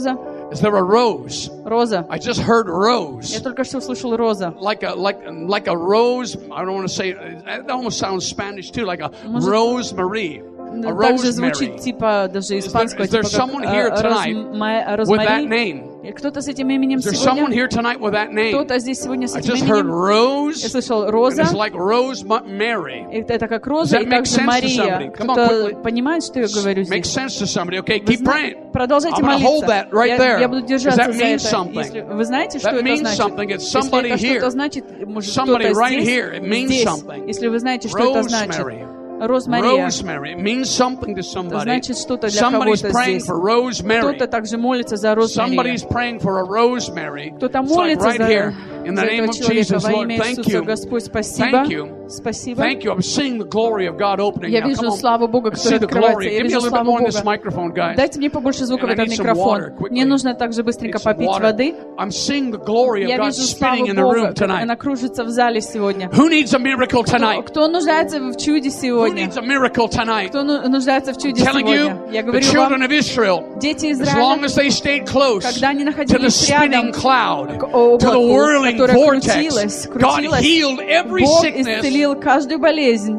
Is there a rose? Роза. I just heard rose. Я только что услышал роза. Like a like like a rose. I don't want to say. It almost sounds Spanish too. Like a Может, rosemary. A также звучит rosemary. типа даже испанского, Is there типа someone как here э, tonight розма- With that розмари. name. И кто-то с этим именем Is there someone сегодня? here tonight with that name? Кто-то здесь сегодня с I этим just heard именем? rose. Я слышал And роза. it's like rosemary. Это это как роза Does that и make также sense to Мария. somebody? Come on, Кто-то quickly. понимает, что я говорю Makes здесь? sense to somebody. Okay, Вы keep зна- praying. Продолжайте I'm gonna hold молиться. that right Я, there. я буду Does держаться that за mean это. something? Если, вы знаете, что That это means значит? something. It's Если somebody это что-то here. значит, может Somebody кто-то right здесь, here. It means здесь. something. Если вы знаете, что это значит. Rosemary. Розмария. Rosemary. It means something to Это somebody. значит что-то для Somebody's кого-то praying здесь. for rosemary. Кто-то также молится за розмарию. Somebody's praying for a rosemary. Кто-то It's like молится right за, here. In the за name этого of человека Jesus, во Lord, имя thank Иисуса. you. Господь, спасибо. Thank you. Спасибо. Thank you. I'm seeing the glory of God opening Я now. вижу Come on. славу Бога, I see которая the открывается. glory. Я Give me a вижу little bit славу more in this Бога. microphone, guys. Дайте мне побольше звука в And I этот need some water, микрофон. quickly. Мне нужно также быстренько Need some попить water. воды. I'm seeing the glory of Я God вижу spinning славу in the room Бога, как tonight. она кружится в зале сегодня. Who needs a miracle Кто, tonight? кто нуждается в чуде Who сегодня? needs a miracle tonight? Кто ну- нуждается в чуде Telling you, сегодня? Я the говорю children вам, of Israel, дети as long Израиля, as they stayed close когда они to the находились рядом spinning cloud, к to the облаку, whirling которое vortex, крутилось, God крутилось, healed every Бог sickness. исцелил каждую болезнь.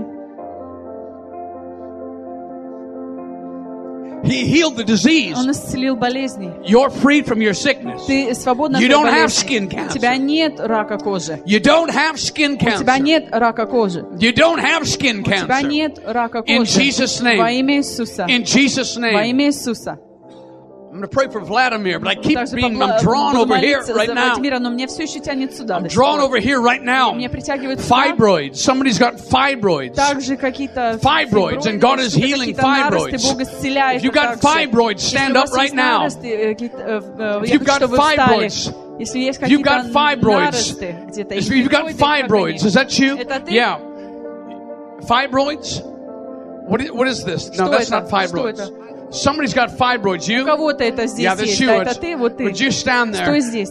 He healed the disease. Он исцелил болезни. You're freed from your sickness. Ты свободна от You этой don't have болезни. skin У cancer. тебя нет рака кожи. You don't have skin У тебя cancer. нет рака кожи. You don't have skin У тебя cancer. нет рака In кожи. Jesus' name. Во имя Иисуса. In Jesus' Во name. имя Иисуса. I'm going to pray for Vladimir, but I keep Также being, попла- I'm drawn буду over here молиться right за now. Владимира, но мне все еще тянет сюда. I'm до сих drawn пор. over here right now. Меня притягивает сюда. Fibroids. Somebody's got fibroids. Также какие-то Fibroids, and God is что-то, healing какие-то наросты, fibroids. Бог исцеляет If you've их got также. fibroids, stand Если у up вас right есть now. наросты, э, какие-то, э, э, If я you've хочу, got чтобы вы встали. fibroids, Если есть if you've какие-то got fibroids, наросты где-то, if или you've got какой-то их fibroids, организм. is that you? Это ты? Yeah. Fibroids? What is, what is this? No, Что that's это? not fibroids. Что Somebody's got fibroids. У You? кого-то это здесь Yeah, that's есть. you. Да, это It's- ты, вот ты. Would you stand Что there? здесь?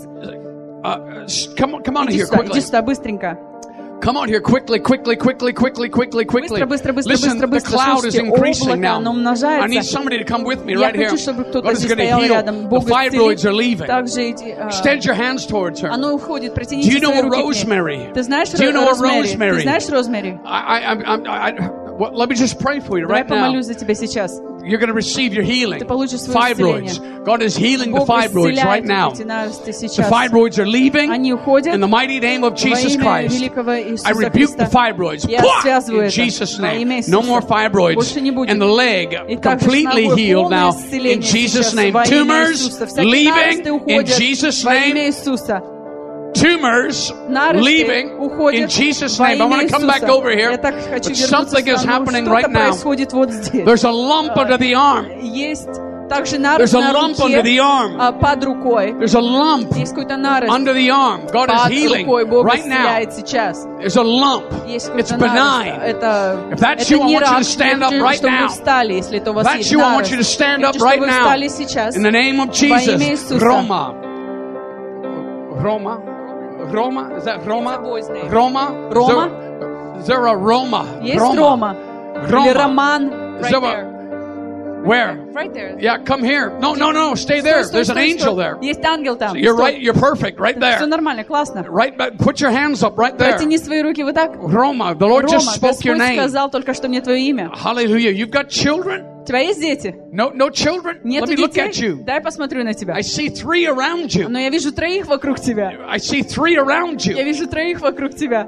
Uh, sh- come on, come on Иди here сюда, quickly. иди сюда, быстренько. Come on here quickly, quickly, quickly, quickly, quickly, quickly. Быстро, быстро, быстро, Listen, быстро, the быстро. cloud is Слушайте, increasing облако, now. оно I need умножается. somebody to come with me Я right here. хочу, чтобы кто-то God is здесь going to стоял heal. рядом. The Бог fibroids are исцелит. leaving. Также эти, а, Extend your hands towards her. оно уходит, Do протяните you know свои a руки к ней. rosemary? Ты знаешь Do you know a розмари? rosemary? Ты знаешь розмари? I, I, I'm, I'm, I, I, well, let me just pray for you Давай right now. помолюсь за тебя сейчас. You're going to receive your healing. Ты получишь свое Fibroids. исцеление. God is healing the Бог fibroids right исцеляет now. эти наросты The сейчас. fibroids are leaving Они уходят in the mighty name of во Jesus имя Christ. великого I Иисуса rebuke the Христа. fibroids. Я Pwah! связываю In это Jesus' во имя name. Иисуса. No more fibroids. Больше не будет. And the leg И также completely с ногой healed полное now. исцеление In Jesus' сейчас name. во имя Tumors Иисуса. Всякие leaving. наросты In уходят Jesus' во имя name. Иисуса. Tumors Наросты leaving in уходят Jesus' во name. I имя want to come back Иисуса. over here. Я так хочу But вернуться something is сюда, но happening что-то right now. происходит вот здесь. There's a lump under the arm. Есть также нарост There's a на lump under the руке, arm. а, под рукой. There's a lump Есть какой-то нарост under the arm. God is под healing рукой. Бог right now. исцеляет сейчас. There's a lump. Есть It's какой-то нарост. benign. Это, If that's это you, I не want you рак. to stand Я up хочу, right чтобы now. вы встали, если это у вас That's есть you, I want нарост. you to stand Я up хочу, right чтобы вы now. встали сейчас. In the name of Во имя Jesus. Иисуса. Roma. Roma. Roma? Is that Roma? It's a boy's name. Roma? Roma? Is there, is there a Roma? Есть Рома. Рoma. Или Роман. Is Right there there. a, where? Right there. Yeah, come here. No, no, no. Stay there. Стой, стой, There's an стой, angel стой. there. Есть ангел там. You're Стой. right. You're perfect right Все there. нормально, классно. Right back. Put your hands up right there. Протяни свои руки вот так. Roma. The Lord Рома, just spoke your Господь name. сказал только что мне твое имя. Hallelujah. You've got children? У тебя есть дети? No, no children? Нет Let me look детей? at you. Дай посмотрю на тебя. I see three around you. Но я вижу троих вокруг тебя. I see three around Я you. вижу троих вокруг тебя.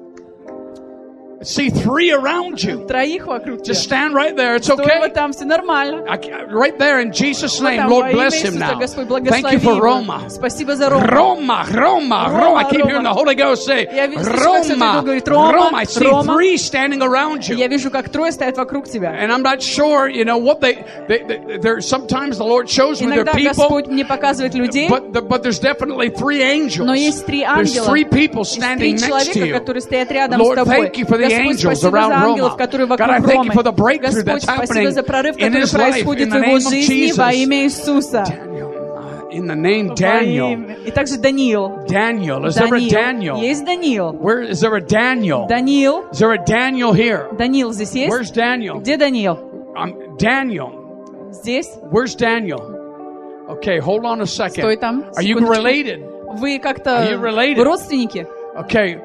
I see three around you. Троих вокруг тебя. Just stand right there. It's Стой okay. вот там, все нормально. I, right there in Jesus' Вот name, там, во Lord, имя bless him Иисуса, now. Господь, Thank you благослови for его. Roma. Спасибо за Рому. Roma, Roma, Roma. I keep Roma. hearing the Holy Ghost say, Я вижу, слышу, как Святой Roma, Дух говорит, Рома, Roma. I see Рома. three standing around Я you. вижу, как трое стоят вокруг тебя. And I'm not sure, you know, what they, they, they there, sometimes the Lord shows me their Иногда people, Господь мне показывает людей, but, the, but there's definitely three angels. но есть три There's ангела. three people Есть standing три next to человека, you. которые стоят рядом с Lord, тобой. thank you for the Господь, angels спасибо around за ангелов, Roma. которые God, вокруг I thank you Ромы. for the breakthrough Господь, that's спасибо happening за прорыв, in который his life, происходит in в the его name of жизни во Jesus. имя Иисуса. Daniel, in the name Во Daniel. имя- И также Даниил. Daniel, is there a Daniel? Есть Даниил. Where is there a Daniel? Даниил. Is there a Daniel here? Даниил здесь есть? Where's Daniel? Где Даниил? Um, Daniel. Здесь. Where's Daniel? Okay, hold on a Стой second. там. Are you секундочку. related? Вы Are как-то you related? вы родственники? Okay.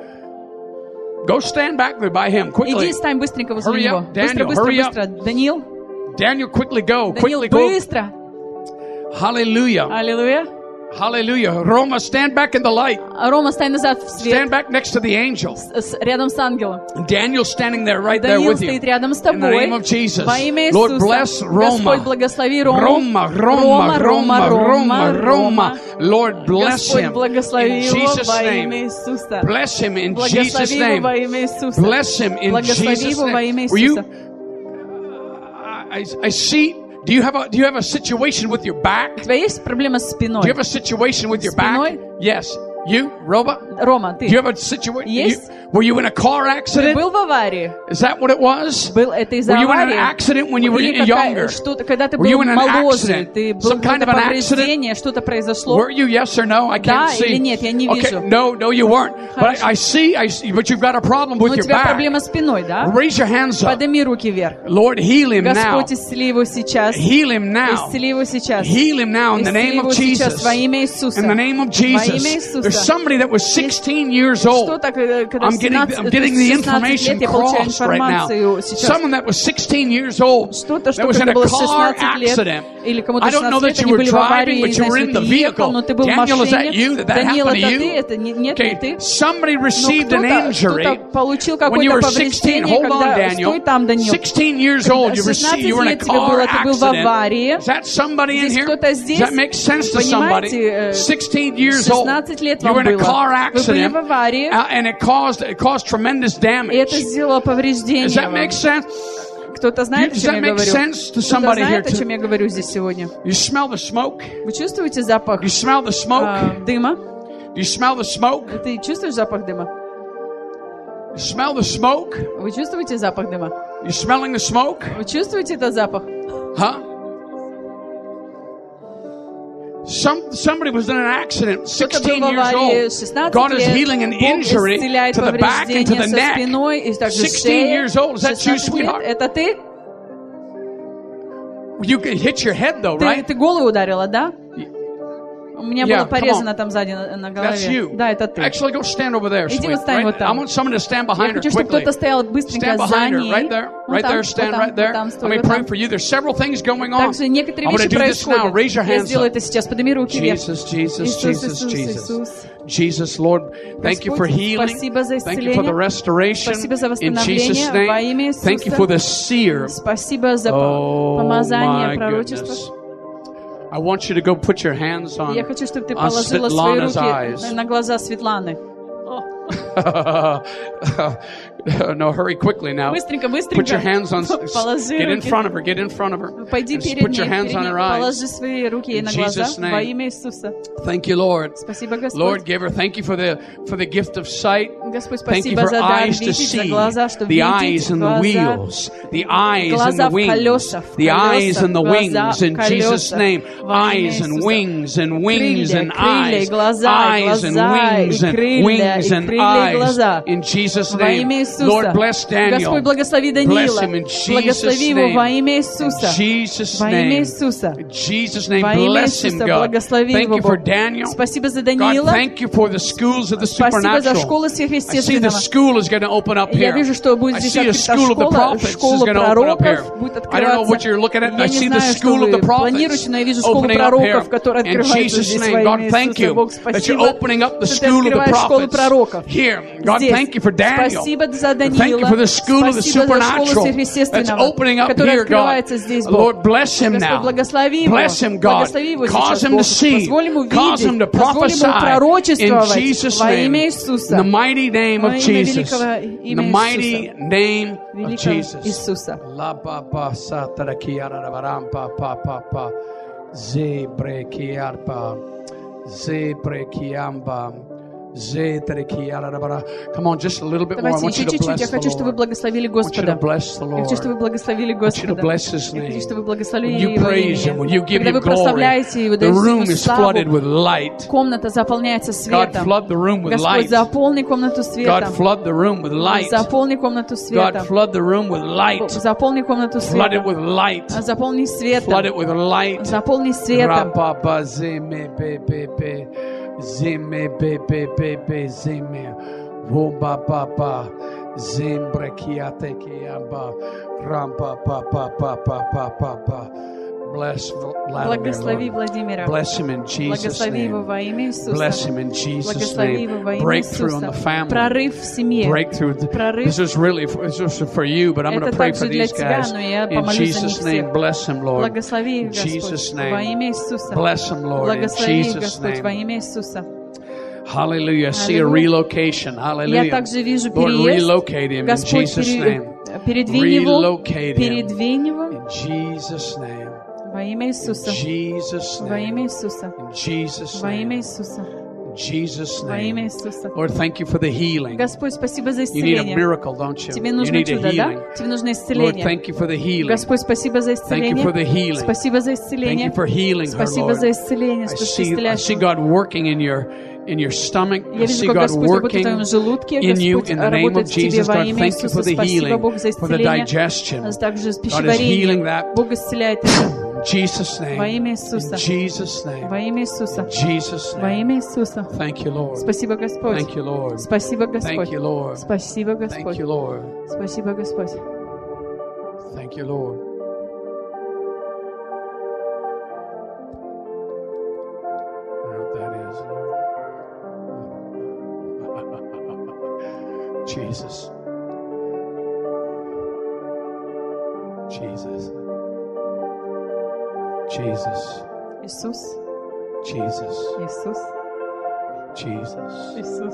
Go stand back there by him quickly. Иди, стань быстренько возле Hurry него. up, Быстро, Daniel, быстро, hurry up. быстро. Даниил, Daniel, quickly go. Даниил, Quickly go. быстро. Hallelujah. Аллилуйя. Hallelujah. Roma, stand back in the light. Рома, стань назад в свет. Stand back next to the angel. С- рядом с ангелом. Daniel standing there right there Даниил with you. стоит рядом с In the name тобой. of Jesus. Во имя Lord, Иисуса. bless Господь, Roma. благослови Рому. Roma, Roma, Roma, Roma, Roma. Lord, bless Господь, him. благослови In его Jesus' во name. имя Иисуса. Bless him in Jesus' Благослови его name. во имя Иисуса. Bless him in Благослови Jesus' его во имя name. Were you? Иисуса. I, I see. Do you have a Do you have a situation with your back? У тебя есть проблема с Do you спиной? have a situation with your back? Спиной? Yes. You, Roba? Рома, Do you ты have a situation? Есть. Were you in a car ты accident? был в аварии? Is that what it was? Был это из-за Were you in an аварии? accident when you were Или younger? какая- что-то, когда ты Were был you in an моложе, accident? ты был Some kind какое-то of an accident? повреждение, что-то произошло? Were you? Yes or no? I Да can't see. или нет, я не Okay. вижу. No, no, you weren't. But I, I see. I see. But you've got a problem Но with у your тебя back. проблема с спиной, да? Raise your hands up. Подними руки вверх. Lord, heal him now. Господь, исцели его сейчас. Heal him now. Исцели его сейчас. Heal him now in the Исцели name его of сейчас Jesus. во имя Иисуса. In the name of Во имя Jesus. Иисуса. There's somebody that was sixteen years old. Что так, э, когда I'm getting, семнадцать, I'm getting the шестнадцать information лет я получаю crossed right now. информацию сейчас. Someone that was sixteen years old Что-то, что that was in когда a было car шестнадцать лет, accident. или кому-то I don't know шестнадцать that лет, you они were были в аварии, driving, я but не you знаю, were что in the ты ехал, vehicle. но ты был в Daniel, is that машине. you? Did that Даниил, happen to это you? ты? Это не- нет, не Okay, ты. somebody Но received an кто-то, injury кто-то получил when you какое-то were sixteen. повреждение, Hold on, когда... Daniel. Стой там, Даниил. sixteen years old, you received, you were in a шестнадцать лет тебе было, car ты был в accident. аварии. Is that somebody in Здесь here? кто-то Does здесь? that make sense to somebody? Понимаете, э, sixteen years old. шестнадцать лет You вам were in a было. car Вы были accident, в аварии, uh, and it caused it caused tremendous и damage. это сделало повреждение Does that вам. make sense? Кто-то знает, Does о чем that я make говорю? sense to Кто-то somebody here? знает, о too? чем я говорю здесь сегодня? You smell the smoke? Вы чувствуете запах You smell the smoke? а, дыма? You smell the smoke? Ты чувствуешь запах дыма? You smell the smoke? Вы чувствуете запах дыма? You smelling the smoke? Вы чувствуете этот запах? Huh? Some somebody was in an accident, Кто-то был sixteen в years аварии, old. шестнадцать God is лет. healing an Бог injury исцеляет to the back and to повреждения the со neck. спиной и также sixteen шеи. years old. Is that you, шестнадцать лет. sweetheart? Это ты? You can hit your head though, Ты, right? ты голову ударила, да? У меня Yeah, было come порезано on. там сзади на, на That's голове. you. Да, это ты. Actually, go stand over there. Иди sweet, вот стань right? вот там. I want someone to stand Я behind her хочу, чтобы quickly. кто-то стоял быстренько Stand за behind her, ней. right there, Вот right там, there, вот stand там, right there. вот там, Let стой, me вот pray там. for you. There's several things going on. Также некоторые I'm going вещи to do this now. происходят. Raise your Я hands сделаю up. это сейчас. Подними руки вверх. Jesus, Jesus, Иисус, Jesus, Иисус, Jesus. Иисус. Jesus, Lord, thank you for Господь, healing. спасибо за Thank you for the исцеление. restoration. Спасибо за In Jesus' восстановление во имя name. Thank you Иисуса. for the seer. Спасибо за Oh, помазание, my пророчество. goodness. I want you to go put your hands on, Я хочу, чтобы ты on положила свои Svetlana's руки eyes. на глаза Светланы. No, hurry quickly now. Быстренько, Put быстренько. your hands on. Положи Get in руки. front of her. Get in front of her. Пойди Just перед put your ней, hands перед on ней. her eyes. Положи свои руки ей In на глаза Jesus' name. во имя Иисуса. Thank you, Lord. Спасибо, Господь. Lord, give her. Thank you for the for the gift of sight. Господь, Thank you спасибо for за дар eyes to видеть, за see, глаза, что the видеть, eyes and the глаза, wheels, the eyes and глаза the в wings, колесах, в the eyes колесах, and the глаза wings. в In Jesus' колесах, name, во имя eyes and Иисуса. wings and wings Крылья, and крылья, eyes, глаза, eyes and глаза, wings и and крылья, wings и and крылья, и eyes. глаза. In Jesus' Во имя name, Иисуса. Lord, bless Daniel. Господь, благослови Bless Даниила. him in Jesus' Благослови его name. во имя Иисуса. Jesus' Во имя name. Иисуса. In Jesus' name, Во имя bless him, Иисуса. God. Благослови Thank его, you for Бог. Daniel. Спасибо за God, Даниила. thank you for the schools of the Спасибо за supernatural. школу I see the сверхъестественного. school is going to open up Я here. вижу, что будет I здесь see a открыта school of the школа, prophets is школа going to open up here. пророков будет I don't know what открываться. you're looking at. Я I не see the знаю, что school of the вы prophets планируете, но я вижу школу opening up пророков, here. которая In открывается Jesus' здесь name, во God, имя thank Иисуса. you Бог, that you're спасибо, opening up the что ты school of the открываешь школу prophets пророков. here. God, Здесь. thank you for Daniel. Спасибо за Thank you Даниила. for the school of the Спасибо за школу supernatural that's сверхъестественного, opening up которая here, God. открывается здесь, Бог. Lord, bless him Господь, now. благослови его. Bless him, God. Благослови его Cause сейчас, him to Бог. see. Позволь ему Cause him to видеть. Позволь ему prophesy. In пророчествовать Jesus' во имя name. Иисуса. In the mighty name Во of имя Jesus. великого In имя the mighty Иисуса. name of Великого Jesus. Иисуса. La pa pa sa ta ki ara ra ram pa pa pa pa ze bre ki arpa ze bre ki amba Come on, just a little bit more. I Давайте want you еще to чуть-чуть. Я bless the хочу, чтобы вы Lord. благословили I want you to Господа. bless the Я хочу, чтобы вы Lord. благословили I want you to Господа. bless His Я хочу, name. чтобы вы благословили When you Его praise Him, имя. when you give Когда Him вы прославляете Его, glory, the даете room Ему is flooded славу, with light. комната заполняется God, светом. flood the room with Господь, light. заполни комнату God, светом. flood the room with light. Заполни комнату God, светом. flood the room with light. Заполни комнату Flood it светом. with light. Заполни Flood светом. it with light. Заполни светом. Rapapa zeme be be be zeme be be be be zeme womba papa zembre kiate kiamba rampa papa papa papa papa. Bless Vladimir, Благослови Lord. Владимира. Bless him in Jesus' Благослови его name. во имя Bless Иисуса. him in Jesus' Благослови его во name. имя Breakthrough in the Иисуса. family. Прорыв в семье. Breakthrough. Прорыв. This is really this is for you, but I'm going Это to pray for также для these тебя, guys. но я In помолюсь за них Jesus' name, всех. bless him, Lord. Благослови их, In Jesus' Господь, во name. имя Иисуса. Bless him, Lord. In Благослови их, Jesus' Господь, во name. имя Иисуса. Hallelujah. I see a Hallelujah. relocation. Я Hallelujah. также вижу Lord, переезд. relocate him in Господь, Jesus' пере- name. передвинь его, Relocate him передвинь его in Jesus' name. во имя In Иисуса. Jesus' Во имя name. Иисуса. In Jesus' Во имя name. Иисуса. In Jesus' Во имя name. Иисуса. Lord, thank you for the healing. Господь, спасибо за You need a исцеление. miracle, don't you? Тебе You нужно need a чудо, да? healing. Тебе нужно Lord, исцеление. thank you for the healing. Господь, спасибо за Thank you for the исцеление. healing. Спасибо за Thank исцеление. you for healing her, Спасибо Lord. за исцеление. I Спасибо see, I see исцеляющему. God working in your in your stomach. I Я вижу, see как God Господь работает в working твоем желудке. in you Господь in the name работает of в тебе Jesus. во God, имя thank you Иисуса. for the Спасибо, healing, Бог, за for the исцеление. digestion. Также с God is healing пищеварением. that Бог исцеляет это. in Jesus' name. Во имя In Иисуса. Jesus' name. Во имя Иисуса. In Jesus' Во name. имя Иисуса. Thank you, Lord. Спасибо, Господь. Thank you, Lord. Спасибо, Thank Господь. you, Lord. Спасибо, Thank Господь. you, Lord. Спасибо, Господь. Thank you, Lord. I don't know what that is, Lord. Jesus. Jesus. Jesus. Иисус. Jesus. Иисус. Jesus. Иисус.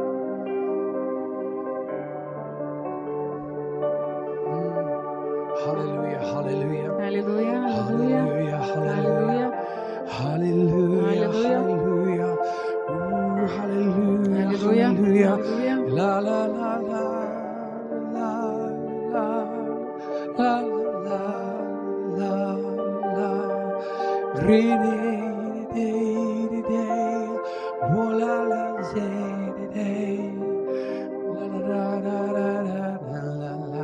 Hallelujah. Hallelujah. Аллилуйя. Аллилуйя. Hallelujah. Hallelujah. Hallelujah. Hallelujah. Ooh, hallelujah. Аллилуйя. Hallelujah. Аллилуйя. La la la la la la la la la la re de de de de wo la la ze de de la la la la la la la la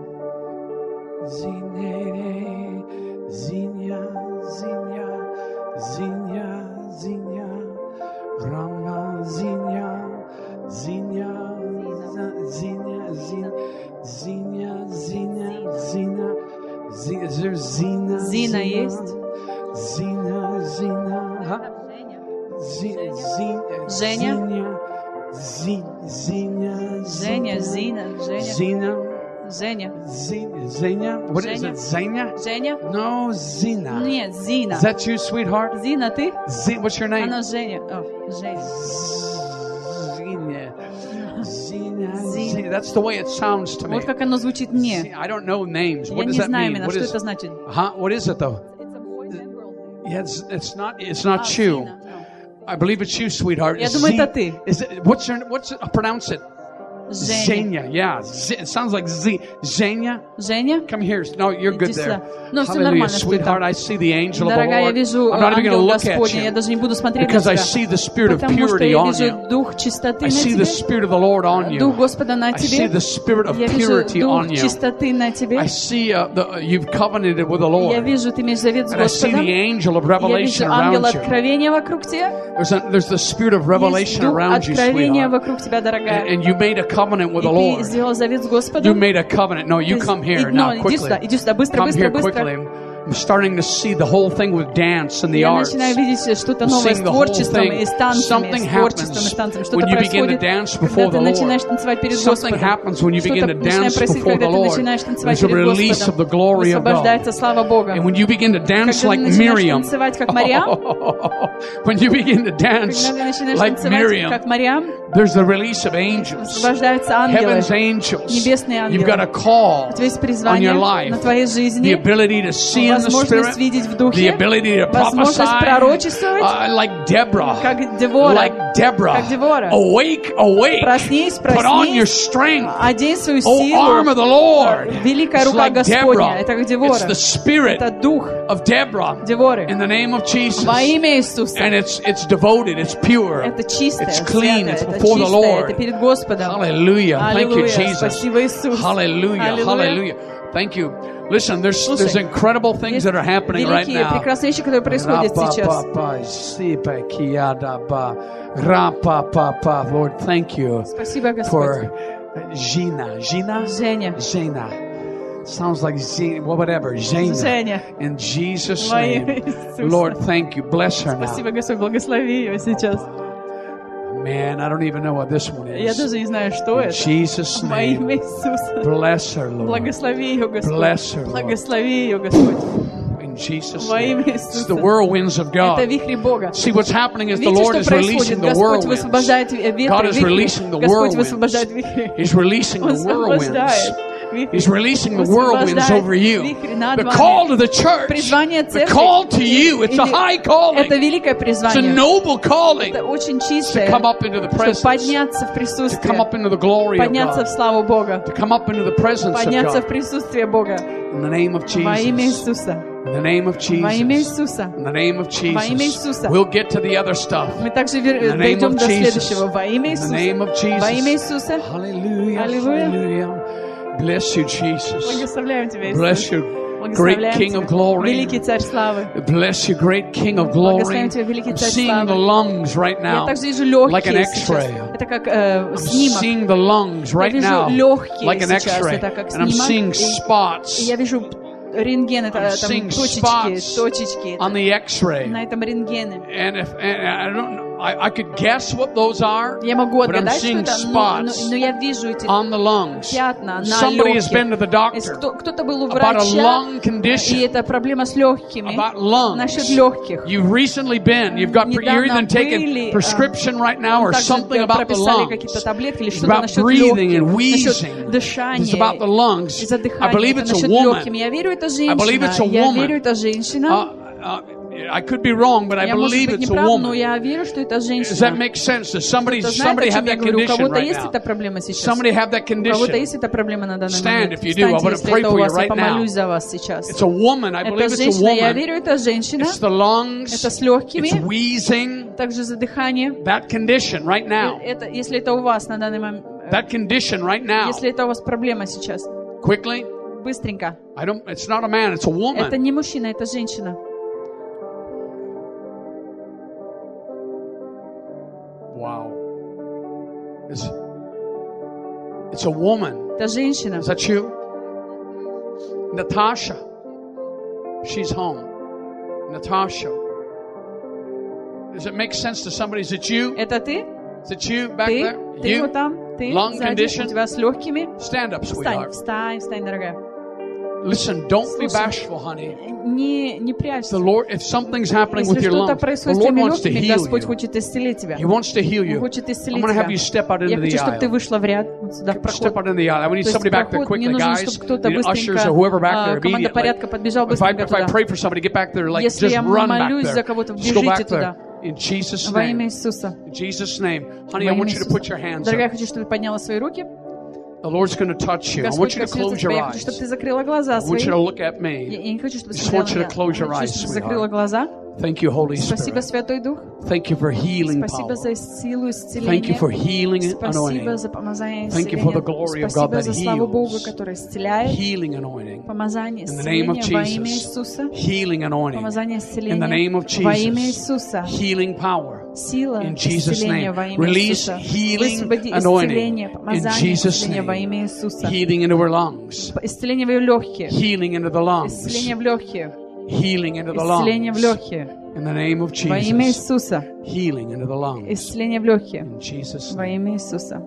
zine zinya zinya zinya zinya rama zinya zinya zinya zinya zinya zinya zinya Zi- is there zina Зина есть? zina zina huh? Zi- zi- Женя? Zi- Zinya Женя, Зина, Женя. Zina Женя. Zi- Zenya what is Женя. it Zenya Женя? no Zina Нет, Зина. is that you sweetheart Зина, ты? Z- what's your name Она Женя. О, Женя. Zina Zina Zina. Zina that's the way it sounds to me Вот как оно звучит мне. I don't know names. Я What does не that знаю mean? именно, What что is, это значит. huh? What is it though? Yeah, it's, it's not. It's not А, you. Зина. I believe it's you, sweetheart. Я It's думаю, Z- это ты. Is it? What's your? What's it? Pronounce it. Женя. Zenya. Yeah. Z- it sounds like Z. Zenya. Женя? Come here. No, you're good Иди there. сюда. Ну, всё Hallelujah, нормально, что sweetheart. это. I see the angel of the Дорогая, я Lord. вижу I'm not even going to ангел look at Господня. Я you даже не буду смотреть на because I тебя. see the spirit of Потому что purity я on вижу you. дух чистоты I на see тебе. the spirit of the Lord on you. Дух Господа на I see тебе. the spirit of Я вижу purity on дух you. чистоты на тебе. I see uh, the, you've covenanted with the Я Lord. вижу, ты имеешь завет с And I see Господом. the angel of Я revelation вижу ангела around you. откровения вокруг тебя. There's, a, there's the spirit of Есть revelation дух around you, откровения sweetheart. вокруг тебя, дорогая. And, and you made a covenant with И the ты Lord. сделал завет с You Господом. made a covenant. No, you Ты- come here и- now, но, иди сюда, quickly. иди сюда, быстро, Come быстро, here быстро. quickly. I'm starting to see the whole thing with dance and the Я arts. начинаю видеть что-то I'm новое с seeing the whole творчеством thing. и с танцами, Something с творчеством и с happens танцами. Что-то when you begin to происходит, dance когда before ты the начинаешь Lord. танцевать перед Something Господом. happens when you begin Что-то to начинает dance происходить, before когда the ты Lord. начинаешь танцевать There's a перед release of the Господом. glory of God. Высвобождается слава Бога. And when you begin to dance Когда like ты начинаешь Miriam, танцевать, как Мариам, when you begin to dance когда ты начинаешь like танцевать, Miriam, как Мариам, there's the release of angels. высвобождаются ангелы. Heaven's angels. Небесные ангелы. You've got a call У тебя есть on призвание your на life. твоей The жизни, ability to see in the возможность Spirit, видеть в the духе, ability to возможность prophesy, пророчествовать, uh, like Deborah, как Девора. like Deborah. Как Девора. Awake, awake. Проснись, Put on your проснись, strength. одень свою Oh, arm of силу. the Lord. Великая It's рука like Господня. Deborah. Это как It's Девора. the spirit Это дух of Deborah Деворы. in the name of Jesus. Во имя Иисуса. And it's it's devoted, it's pure, Это чистое, it's clean, святое, it's это before the чистое, Lord. это перед Господом. Hallelujah. Thank you, Аллилуйя. Jesus. Спасибо, Иисус. Hallelujah. Hallelujah. Hallelujah. Thank you. Listen, there's Слушай, there's incredible things Есть that are happening right великие, now. прекрасные вещи, которые происходят сейчас. Lord, thank you Спасибо, Господь. for Gina. Gina? Женя. Gina. Sounds like Zena, whatever. Gina. Женя. In Jesus' Во имя name. Иисуса. Lord, thank you. Bless her now. Спасибо, Господь, благослови ее сейчас. Man, I don't even know what this one Я is. даже не знаю, что In это. Jesus' Во name. имя Иисуса. Bless her, Lord. Благослови ее, Господь. Bless her, Lord. Благослови ее, Господь. In Jesus' Во имя name. It's Иисуса. the whirlwinds of Это God. вихри Бога. See, what's happening is the Видите, Lord что is releasing происходит? the Господь whirlwinds. высвобождает ветры, God is releasing the вихри. Господь whirlwinds. высвобождает вихри. He's releasing Он the whirlwinds. освобождает. He's releasing the whirlwinds over you. The call to the church, the call to you, it's a high calling. Это великое It's a призвание. noble calling Это очень to чистое, come up into the чтобы presence, подняться в to come присутствие, up into the glory of подняться в God, славу Бога, to come up into the presence of подняться в God. присутствие Бога. In the name of Во имя Jesus. Иисуса. In the name of Во имя Jesus. Иисуса. In the name of Во имя Jesus. Иисуса. We'll get to the other stuff. Мы также вер- In the name дойдем of до Jesus. следующего. Во имя In the name of Иисуса. Во имя Jesus. Иисуса. Hallelujah. Hallelujah. Hallelujah. Bless you, Jesus. Благословляем Тебя, Bless Иисус. you, great Благословляем King of Тебя. glory. Великий Царь Славы. Bless you, great King of glory. Благословляем Тебя, великий I'm Царь seeing Славы. the lungs right Я now, также вижу like an легкие сейчас. X-ray. Это как э, I'm снимок. seeing the lungs right вижу now, легкие like an сейчас. X-ray. Это как And I'm снимок. seeing И- И spots я вижу рентген, это I'm там seeing точечки, spots точечки. on the X-ray. На этом рентгене. And if and I don't know, I, I could guess what those are, Я могу but I'm отгадать, что seeing это, но, но, spots но я вижу эти on the lungs. пятна на Somebody has been to легких. the Если doctor кто- Кто-то был у about a врача, lung и condition, это проблема с легкими. about lungs. Насчет легких. You've recently been, you've got, you're Недавно even taking были, prescription right now or Также something about the прописали lungs. какие-то таблетки или It's что-то about насчет breathing легких, and насчет wheezing. дышания It's about the lungs. и задыхания. I believe Это it's a насчет woman. легкими. Я верю, это I believe it's a женщина. Я woman. верю, это женщина. Uh, uh, I could be wrong, but I Я, может believe быть, it's не a прав, но woman. я верю, что это Does that женщина. make sense? Does somebody, Кто знает, somebody о have чем я that говорю? У condition кого-то right есть now? эта проблема сейчас? Somebody have that У кого-то condition? есть эта проблема на данный Stand момент? if you do. I Встаньте, wanna если pray это for у you вас, я right now. помолюсь за вас сейчас. It's a woman. I believe Это it's a женщина, я woman. верю, это женщина. It's the lungs. Это с легкими, It's wheezing. также задыхание. That condition right now. Это, если это у вас на данный момент, That condition right now. если это у вас проблема сейчас, Quickly. быстренько. I don't. It's not a man. It's a woman. Это не мужчина, это женщина. Wow. It's, it's a woman. Это женщина. Is that you? Natasha. She's home. Natasha. Does it make sense to somebody? Is it you? Это ты? Is it you back Ты? there? Ты вот You? там? Ты Lung сзади? condition? У тебя с легкими? Stand up, Встань, sweetheart. встань, встань, дорогая. Listen, don't be Слушай, bashful, honey. Не, не прячься. The Lord, if something's happening with Если your что-то lungs, the происходит с Lord твоими wants to легкими, heal Господь you. хочет исцелить тебя. He wants to heal Он you. хочет I'm исцелить going to have тебя. you step out Я into хочу, the чтобы ты aisle. вышла в ряд, вот сюда, в Step проход. out in the aisle. We need То есть somebody back there проход, мне quickly, нужно, guys. чтобы кто-то You ushers быстренько, or whoever back а, there команда immediately. порядка подбежал If I, быстренько if I туда. pray for somebody, get back there, like Если just я run back молюсь за there. кого-то, Just go бежите back there. туда. In Jesus' Во имя name. Иисуса. In Jesus' name. Honey, Во I имя want you to Иисуса. put your hands Дорогая, я up. хочу, чтобы ты подняла свои руки. The Lord's going to touch you. I want Господь you to коснется close your тебя. Я хочу, eyes. чтобы ты закрыла глаза I want свои. you to look at Я, me. я не хочу, чтобы ты Just смотрела want you на to меня. close your Я хочу, eyes, чтобы ты sweetheart. закрыла глаза. Thank you, Holy Спасибо, Spirit. Святой Дух. Thank you for healing Спасибо power. за силу Thank you for исцеления. healing and Спасибо anointing. за помазание Thank you for the исцеления. glory of God Спасибо that за славу Бога, heals. который исцеляет. Healing anointing. Помазание In the name of исцеления во имя Jesus. Иисуса. Healing anointing. Помазание In the исцеления name of во имя Jesus. Иисуса. Healing power. Сила In Jesus' исцеления name. во имя Release Иисуса. healing Высвободи anointing. исцеление, In помазание Jesus' исцеления во name. имя Иисуса. Healing into our lungs. Исцеление в ее легкие. Healing into the lungs. Исцеление в легкие. Healing into the Исцеление в lungs. легкие. In the name of Во имя Jesus. Иисуса. Healing into the lungs. Исцеление в легкие. In Jesus' Во name. имя Иисуса.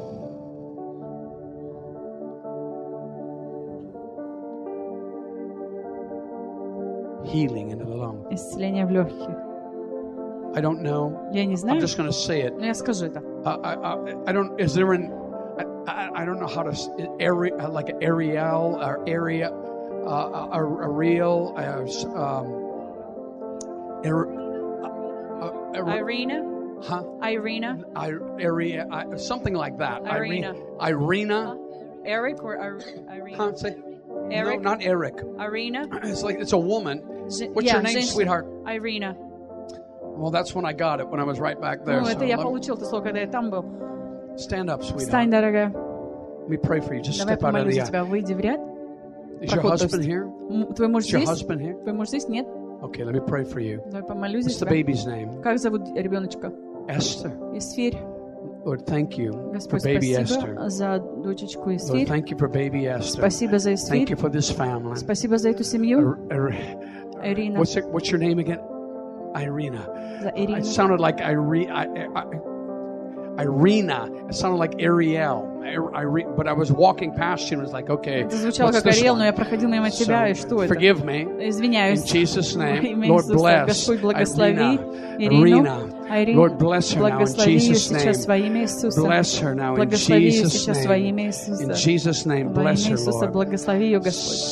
Healing into the lungs. Исцеление в легкие. I don't know. Я не I'm знаю, just going to say it. но я скажу это. I, I, I don't. Is there an? I, I I don't know how to s- area like an Ariel or area. uh, a, a real, uh, um, er, uh, uh, Irina? huh? Irina? I, area, I, something like that. Irina. Irina. Eric or Ir- Irina? Huh? Say, Eric? No, not Eric. Irina? It's like it's a woman. Ж- What's yeah, your name, женщина. sweetheart? Irina. Well, that's when I got it, when I was right back there. Ну, So это я let me- получил это слово, когда я там был. stand up, Встань, sweetheart. дорогая. Let me pray for you. Just Давай step out of помолюсь the за aisle. тебя. Выйди в ряд. Is your Проход, то husband есть. here? М, Твой муж Is your здесь? husband here? Твой муж здесь? Нет? Okay, let me pray for you. Давай помолюсь What's за the тебя. baby's name? Как зовут ребеночка? Esther. Исфирь. Lord, thank you for Господь, baby спасибо Esther. за дочечку Lord, Исфирь. thank you for baby Esther. Спасибо за Thank Исфирь. you for this family. Спасибо за эту семью. Ir- Ir- Irina. What's it, what's your name again? Irina. За Ирину. It sounded like Ire- I, I, Irina. It sounded like Ariel. Ire- but I was walking past you and was like, okay, Это звучало what's как this Ариэл, но one? я проходил мимо тебя, и So, что это? forgive me. In Извиняюсь. Jesus' Во name, имя Lord Иисуса. bless Господь, благослови Irina. Ирину. Irina. Ирину. Lord bless her now in Благослови ее Jesus' сейчас во name. имя Иисуса. Bless her now in Благослови ее Jesus' сейчас во name. имя Иисуса. In Jesus' name, Во bless имя her, Иисуса, Lord. благослови ее, Господь.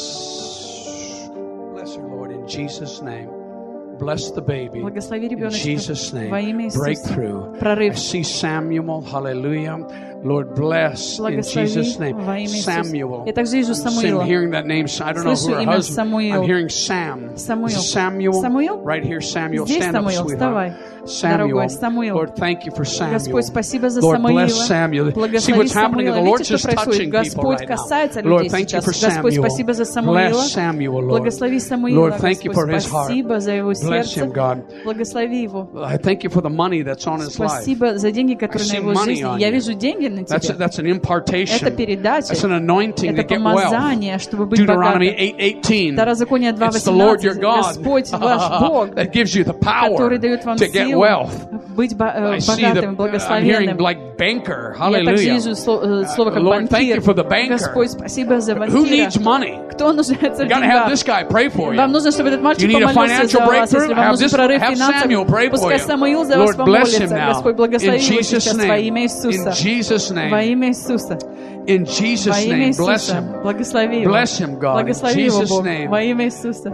Bless her, Lord, in Jesus' name. Bless the baby. Благослови In ребеночка Jesus' name. во имя Иисуса. Breakthrough. I Прорыв. see Samuel. Hallelujah. Lord, bless in Благослови Jesus' name. во имя Иисуса. Samuel. Я также вижу I'm Самуила. hearing that name. I don't know who Слышу her имя husband. Самуил. I'm hearing Sam. Самуил. Samuel. Самуил? Right here, Samuel. Здесь Stand up, Самуил, sweetheart. вставай. Samuel. Дорогой, Самуил. Lord, thank you for Samuel. Господь, спасибо за Lord, Самуила. bless Samuel. See Благослови what's happening? Самуила. The Lord's Видите, just что происходит? touching people Господь right now. касается Lord, людей thank you сейчас. for Господь, Samuel. спасибо за Самуила. Bless Samuel, Lord. Благослови Самуила, Lord, thank you Господь. for his heart. Спасибо за его Bless сердце. him, God. Благослови его. I thank you for the money that's on his life. Спасибо за деньги, которые I на see его money жизни. on Я you. вижу деньги на That's, a, тебе. that's an impartation. Это передача. That's an anointing Это to get wealth. помазание, чтобы быть Deuteronomy богатым. eight eighteen. Второзаконие два It's the Lord your восемнадцать. God Господь ваш Бог, that gives you the power который дает вам to get силу wealth. быть бо- э, I see the, богатым, I'm hearing благословенным. like banker. Я также Hallelujah. вижу сло- э, слово как Lord, thank you for the банкир. banker. Господь, спасибо за Who банкира. needs money? Кто нуждается You в got to have деньгах? this guy pray for you. Вам нужно, чтобы этот мальчик You need a помолился financial за вас. breakthrough? Если вам Have нужен this- прорыв have Samuel pray финансов, for пускай you. Самуил за вас Lord, bless him помолится. now. Господь, благослови In его Jesus' сейчас во name. имя Иисуса. In Jesus' Во name. имя Иисуса. In Jesus' Во имя name. Bless Иисуса. him. Благослови его. Bless him, God. In Благослови его, Jesus' Бог. name. Во имя Иисуса.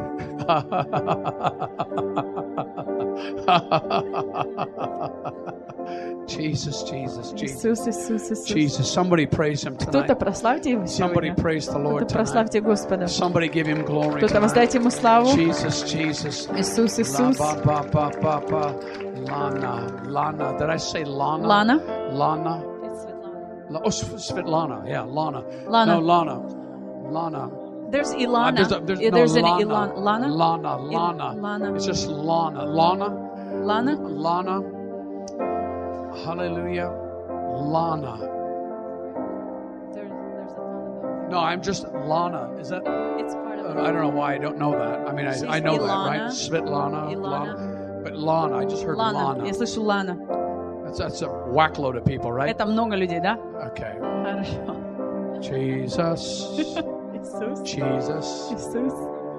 Jesus, Jesus, Jesus. Иисус, Иисус, Иисус. Jesus. Somebody praise him Кто-то tonight. прославьте его Somebody сегодня. praise the Lord Кто-то tonight. прославьте Господа. Somebody give him glory Кто-то tonight. воздайте ему славу. Jesus, Jesus. Иисус, Иисус. La, ba, ba, ba, ba, ba. Lana, Lana. Did I say Lana? Лана. Lana. La- Oh, Sv- Svetlana. Yeah, Lana. Lana. No, Lana. Lana. There's Uh, Ilana. there's a, there's, Yeah, no, there's an Lana. Ilana. Lana? Lana. Lana. Lana. It's just Lana. Lana. Lana? Lana. Hallelujah. Lana. There, there's a Lana. No, I'm just Lana. Is that? It's part of Uh, I don't know why I don't know that. I mean, She's I, I know that, Ilana. right? Svetlana. Ilana. Lana. But Lana, I just heard Лана. Lana. Я слышу Лана. That's, that's a whack load of people, right? Это много людей, да? Okay. Хорошо. Jesus. Иисус. Jesus. Иисус.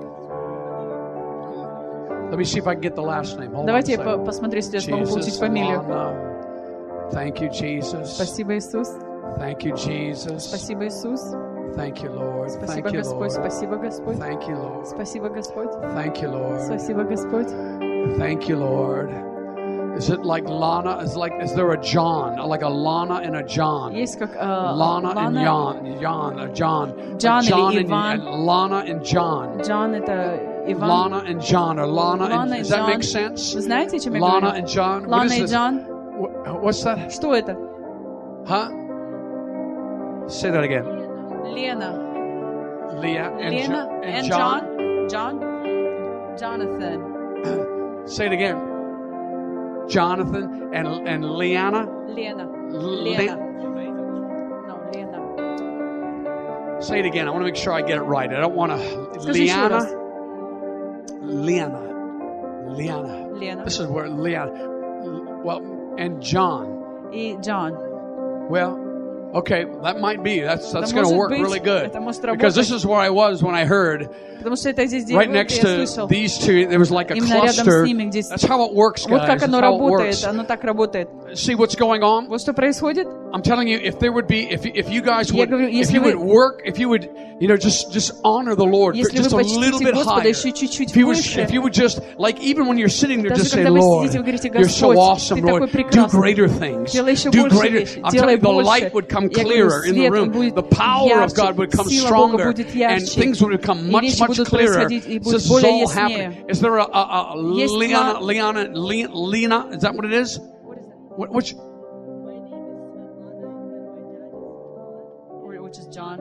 Let me see if I can get the last name. Hold Давайте on я a по- second. посмотрю, если я смогу получить Jesus. фамилию. Lana. Thank you, Jesus. Спасибо, Иисус. Thank you, Jesus. Спасибо, Иисус. Thank you, Lord. Спасибо, Thank you, Господь. Lord. Спасибо, Господь. Thank you, Lord. Спасибо, Господь. Thank you, Lord. Спасибо, Господь. Thank you, Lord. Is it like Lana? Is like is there a John? Like a Lana and a John? Есть как э, Lana and Лана. Jan, Jan, a John. John A John или and, Иван. and Lana and John. Джон это Иван. Lana and John, or Lana, Лана and и does that Джон. make sense? Вы знаете, о чем я Lana говорю? and John. What Лана is и this? Джон. Wh- What's that? Что это? Huh? Say that again. Лена. Leah and, Лена Jo- and and John. John. John. Jonathan. Say it again. Jonathan and and Leanna. Лена. Le- Лена. No, Лена. Say it again. I want to make sure I get it right. I don't want to. Скажи еще раз. Leanna. Leanna. Лена. This is where Leanna. Well, and John. И Джон. Well, Okay, that might be. That's that's Да, going to может work быть, really good. это может Because this работать. is where I was when I heard Потому что это здесь right делают, next я to слышал. these two, there was like a Именно рядом cluster. с ними, где... That's how it works, Вот guys. как That's оно how it работает, works. оно так работает. See what's going on? Вот что происходит. I'm telling you, if there would be, if if you guys Я would, говорю, if если you вы- would work, if you would, you know, just just honor the Lord Если just вы a little почтите bit Господа higher. еще чуть-чуть If you would, выше, if you would just, like even when you're sitting there, даже just say, когда вы Lord, сидите, вы говорите, you're so Господь, awesome, ты такой Lord. Do прекрасный. greater things. Делай еще Do больше greater. вещи. I'm Делай telling you, the больше. light would come Я говорю, clearer in the свет, он room. будет The power of ярче, God would come сила Бога stronger, будет and ярче, things would become и much вещи much будут clearer. происходить, и This будет is более all яснее. happening. Is there a, a, a Есть Liana, ла- Liana, Liana, Lena? Is that what it is? What, which? Which is John.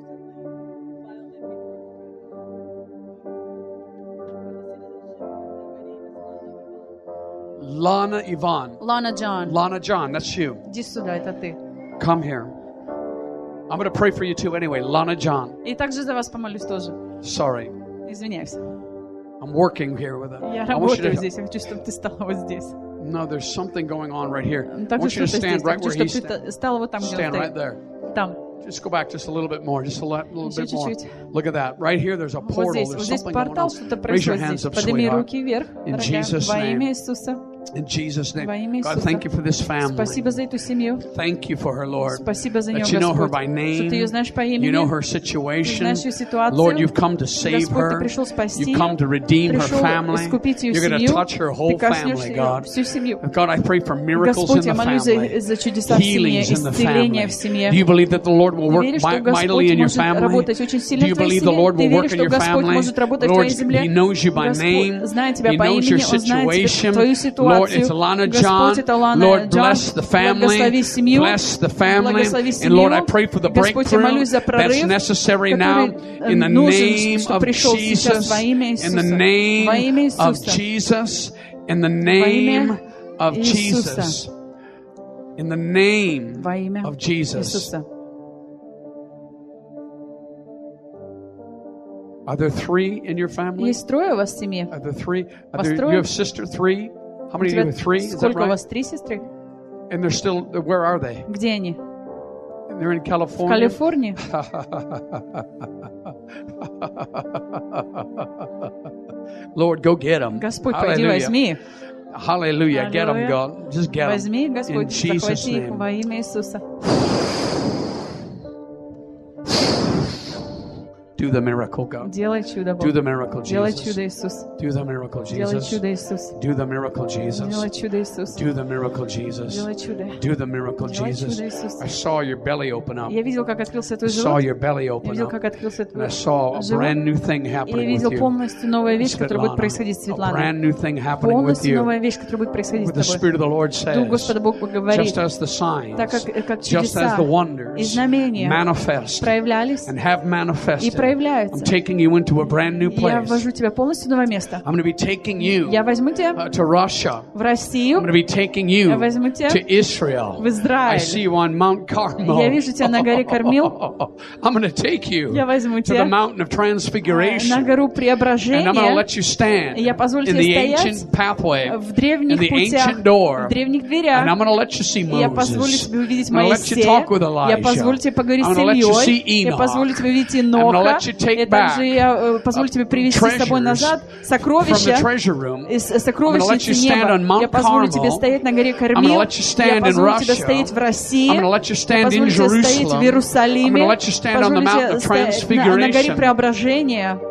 Lana Ivan. Лана Джон. Lana John, that's you. Иди сюда, это ты. Come here. I'm going to pray for you too anyway. Lana John. И также за вас помолюсь тоже. Sorry. Извиняюсь. I'm working here with it. Я I want you работаю to, здесь. Я хочу, чтобы ты стала вот здесь. no, there's something going on right here. I Также want you to что-то stand здесь. Я right хочу, where чтобы he's ты standing. та- стала вот там, где он Stand right стоит. there. Там. Just go back just a little bit more. Just a li- little Еще bit more. чуть-чуть. Look at that. Right here, there's a Вот portal. здесь. Вот There's здесь something going портал, что-то on. Raise your происходит hands здесь. up, Подними sweetheart. руки вверх, In дорогая. Jesus' Во name. имя Иисуса. In Jesus' Во name. имя God, Иисуса. thank you for this family. Спасибо за эту семью. Thank you for her, Lord. Спасибо за нее, That you know her Господь. by Что ты ее name. знаешь по You имени. know her Ты situation. знаешь ее ситуацию. Lord, you've come to save Господь, ты her. пришел спасти. You've come to redeem her Пришел family. искупить ее You're going to семью. touch her Ты whole коснешься family, ее, God. всю семью. God, I pray for miracles Господь, in я the молюсь за, family. за чудеса в семье, Healings in the исцеление в family. семье. Do you believe that the Lord will Ты work веришь, что mi- Господь mightily in your может family? работать очень Do сильно you в твоей believe the семье? Lord Ты will work веришь, in что your Господь family? может работать в Lord, твоей земле? He knows you by name. Господь знает тебя He по knows your имени, Он знает situation. тебя, твою Lord, it's ситуацию. Lana John. Господь, это Лана Lord, Джон. bless the family. Благослови семью. Bless the family. Благослови And Lord, I семью. pray for the Господь, я breakthrough молюсь за that's прорыв, necessary now который in the нужен, name что of пришел сейчас Jesus. во имя In the Иисуса. name Во имя of Иисуса. Jesus. In the Во name имя of Иисуса. Jesus. In the name Во имя of Jesus. Иисуса. Are there three in your family? Есть трое у вас в семье? Are there three? Are Вас there, трое? you have sister three? How У many do you тебя have? Three? Is that сколько у right? вас? Три сестры? And they're still, where are they? Где они? They're in В California. Калифорнии? Lord, go get them. Господь, пойди возьми. Hallelujah. Get them, Аллилуйя. God. Just get them. Возьми, In Господь, Jesus' захвати их name. во имя Иисуса. Do the miracle, God. Делай чудо, Do the Бог. miracle, Делай Jesus. чудо, Иисус. Do the miracle, Делай Jesus. чудо, Иисус. Do the miracle, Jesus. Делай чудо, Иисус. Do the miracle, Jesus. Делай чудо. Do the miracle, Делай Jesus. чудо, Иисус. I saw your belly open up. Я видел, как открылся I твой saw живот. your belly Я open видел, up. как открылся And I твой saw a brand живот. new thing И я happening with видел you. полностью новая вещь, которая будет Svetlana. происходить с A Светланой. brand new thing happening with Полностью you. новая вещь, которая будет происходить What the с тобой. Spirit of the Lord Дух says, Господа Бог говорит, just as the signs, так как, как just as чудеса the и wonders знамения manifest проявлялись and have и manifested, I'm проявляются. taking you into a brand new Я place. ввожу тебя полностью в новое место. I'm going to be taking you Я возьму тебя uh, to Russia. в I'm Россию, going to be taking you я возьму тебя to Israel. в I Израиль. see you on Mount Carmel. Я вижу тебя на горе Кормил. I'm going to take you Я возьму to the тебя mountain of на transfiguration. гору And I'm going to Преображения. let you stand Я позволю in тебе the стоять ancient pathway, в in древних the путях, ancient door. в древних And дверях. I'm going to let you see И я позволю Moses. тебе увидеть I'm going to let you talk with Моисея. Я Elijah. позволю тебе поговорить I'm с going to let you see Ильей. Я Enoch. позволю тебе видеть I'm going to Иноха. let you take И также back я э, позволю тебе привести с собой treasures назад from the сокровища treasure room. из I'm going to let сокровищницы you stand on неба. Mount Я позволю тебе Carmel. стоять на горе I'm going to Кормил. let you stand Я in позволю тебе Russia. стоять в России. I'm going to let you Я stand in позволю тебе стоять в Jerusalem. I'm going Иерусалиме. to let you stand on the Позволю mountain тебе of стоять на, на горе transfiguration. Преображения.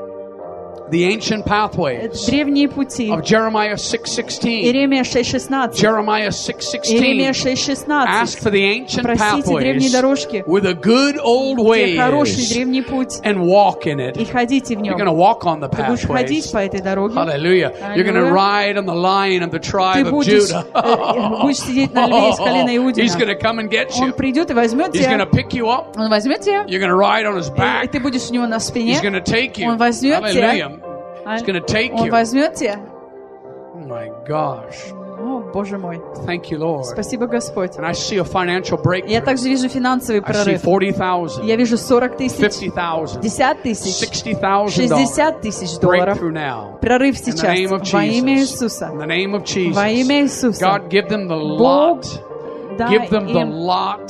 The ancient pathways Древние пути. of Jeremiah six sixteen. Иеремия шесть шестнадцать. Jeremiah six Иеремия sixteen. шесть Ask шестнадцать. for the ancient Просите древние pathways дорожки, with a good old где хороший ways древний путь, and walk in it. и ходите в You're going нем. to walk on the Ты будешь ходить pathways. по этой дороге. Hallelujah. You're going to Аллилуйя. ride on the lion of the Ты tribe of будешь, Judah. э, будешь сидеть на льве из колена He's Иудина. going to come and get Он you. придет и возьмет He's going to тебя. pick you up. Он возьмет тебя, You're going to ride on his и, и back. ты будешь у него на спине. He's going to take you. Он возьмет тебя. Hallelujah. He's going to take Он you. возьмет тебя. Oh my gosh. О, Боже мой. Thank you, Lord. Спасибо, Господь. And I see a financial Я breakthrough. также вижу финансовый I see прорыв. forty thousand, Я вижу сорок тысяч, fifty thousand, пятьдесят тысяч, sixty thousand dollars шестьдесят тысяч долларов. breakthrough now. Прорыв In the name of сейчас во имя Jesus. Иисуса. In the name of Во имя Jesus. Иисуса. God, give them the Бог, lot. дай Give them the им lot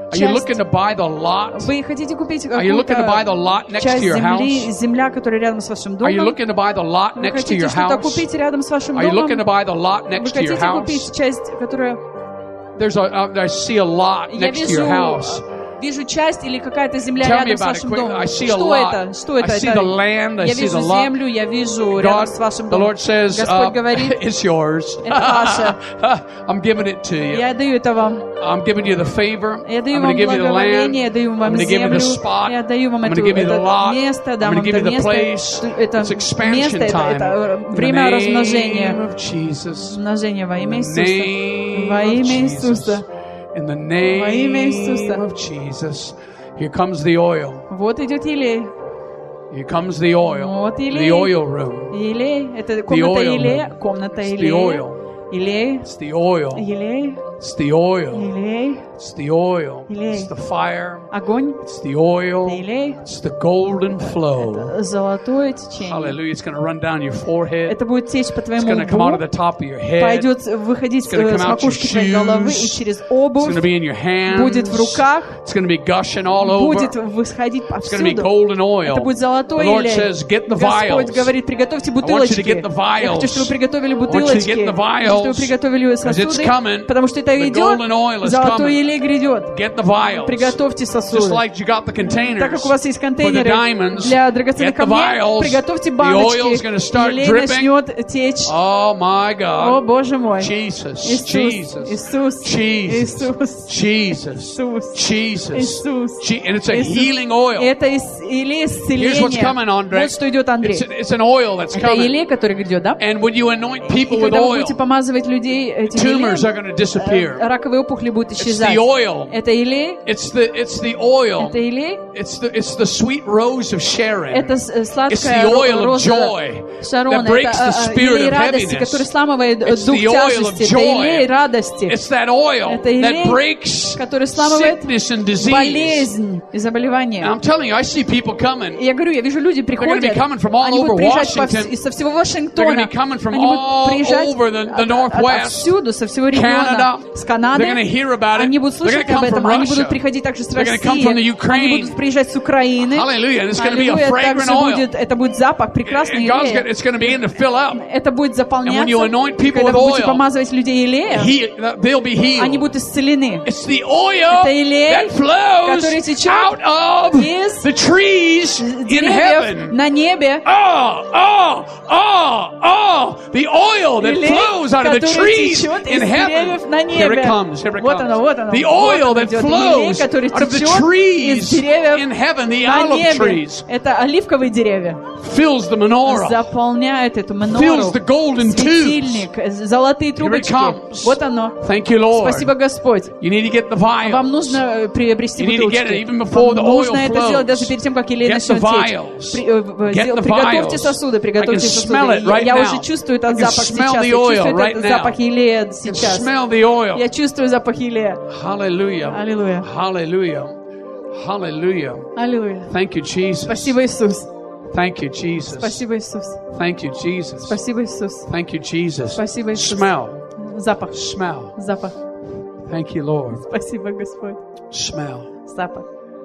Are you looking to buy the lot? Вы хотите купить Are you looking to buy the какую-то lot next часть to your земли, house? земля, которая рядом с вашим Are you домом? looking to buy the lot Вы next to хотите your что-то house? купить рядом с вашим Are you looking to домом? buy the lot Вы next to your хотите house? купить часть, которая... There's a, uh, I see a lot Я next to your вижу, house. вижу часть или какая-то земля Tell me рядом с about it вашим quick. домом. I see a Что lot. это? Что I это? see Это- the land. I Я see вижу the lot. землю, я вижу рядом God, с вашим the домом. Lord says, Господь uh, говорит, it's yours. это ваше. I'm giving it to you. Я даю это вам. I'm giving you the favor. Я I'm даю going вам to give you the land. благоволение, я даю I'm вам going to give you землю, the spot. я даю вам I'm это, going to give you the это lot. место, I'm дам going вам to give это you the место. place. Это It's expansion место, это, time. это In the время name размножения. of Jesus. Умножение во имя In the Иисуса. name Во of имя Jesus. Иисуса. In the Во имя name Иисуса. of Jesus. Here comes the oil. Вот идет елей. Here comes the oil. Вот The елей. oil room. Елей. Это комната oil елея. room. Комната It's the елея. oil. Елей. It's the oil. Елей. It's the oil. Елей. It's the oil. Елей. It's the fire. Огонь. It's the oil. Елей. It's the golden flow. Золотое течение. Hallelujah. It's going to run down your forehead. Это будет течь по It's твоему going to come out of лбу. the top of your head. Пойдет выходить It's gonna э, come с out your макушки твоей головы и shoes. через It's обувь. going to be in your hands. Будет в руках. It's going to be gushing all over. Будет восходить It's going to be повсюду. golden oil. Это будет The золотой Lord елей. says, get the Господь vials. говорит, приготовьте I want you to бутылочки. get the Я хочу, vials. чтобы вы приготовили I want you to бутылочки. get the Я хочу, чтобы вы vials. приготовили Because it's сосуды. coming. Потому что это The идет. golden oil is Золотой coming. елей грядет. Get the vials. Приготовьте Just сосуды. like you got the containers Так как у вас есть for the контейнеры diamonds, для драгоценных get the камней, vials. приготовьте The oil is баночки. going to start Елей dripping. начнет течь. Oh my О, God. Боже мой. Jesus. Иисус, Jesus. Иисус, Jesus. Иисус, Jesus. Иисус, Jesus. Иисус. Je- And it's a Иисус. healing oil. Это ис- елей Here's what's coming, исцеления. Andre. Вот что идет, Андрей. It's, it's an oil that's Это coming. елей, который грядет, да? And when you anoint И people with когда вы oil, будете помазывать людей этим tumors are елеем, going to disappear. э, раковые опухоли будут It's исчезать. the oil. Это елей, It's the it's the oil. это елей, It's the it's the sweet rose of Sharon. это с- э, It's сладкая the oil of роза joy Шарона. that breaks Это the э, spirit елей of радости, heaviness. который сламывает э, It's дух the oil of тяжести. Это joy. елей радости, It's that oil Это елей, that breaks который сламывает sickness and disease. болезнь и And заболевания. I'm telling you, I see people coming. И я говорю, я вижу, люди They're going to приходят, be coming from all они over будут приезжать по вс- Washington. из- со всего They're Вашингтона, going to be coming from они all будут приезжать over the, the от- от- Northwest, отовсюду, со всего Canada. региона, с Канады. They're going to hear about it. Они будут They're слышать going to об come этом, from они Russia. будут приходить также с They're gonna come from the России, Ukraine. они будут приезжать с Украины. Hallelujah. And it's going to be a Аллилуйя, fragrant также oil. будет, это будет запах, прекрасный And God's елей. got, it's going to begin to fill up. Это будет заполняться. And when you anoint people Когда with вы будете oil, помазывать людей елеем, He, they'll be они healed. будут исцелены. It's the oil Это елей, that flows который течет out of из the trees in деревьев heaven. на небе. Oh, oh, oh, oh, the oil that Елей, flows out of the который trees течет in из деревьев heaven. на Here it небе. comes, here it Вот оно, вот comes. оно. The Вот oil оно that идет. Елей, flows который out of the течет из trees деревьев in heaven, the на olive небе. trees, Это оливковые деревья. fills the menorah, Заполняет эту fills менору. the golden tubes. Светильник, э, золотые трубочки. comes. Вот оно. Thank you, Lord. Спасибо, Господь. You need to get the Вам vials. нужно э, приобрести You need to get it бутылочки. even before the Вам oil нужно это flows. сделать даже перед тем, как елей Get начнет the течь. vials. При- э, в- Get дел- the Приготовьте vials. сосуды, I can приготовьте smell сосуды. it right Я now. уже чувствую I can этот запах smell сейчас. the Я oil чувствую right этот now. запах елея You can сейчас. smell the oil. Я чувствую запах елея. Hallelujah. Аллилуйя. Hallelujah. Hallelujah. Аллилуйя. Thank you, Jesus. Спасибо, Иисус. Thank you, Jesus. Спасибо, Иисус. Thank you, Jesus. Спасибо, Иисус. Thank you, Jesus. Спасибо, Иисус. Smell. Запах. Smell. Запах. Thank you, Lord. Спасибо, Господь. Smell. Запах.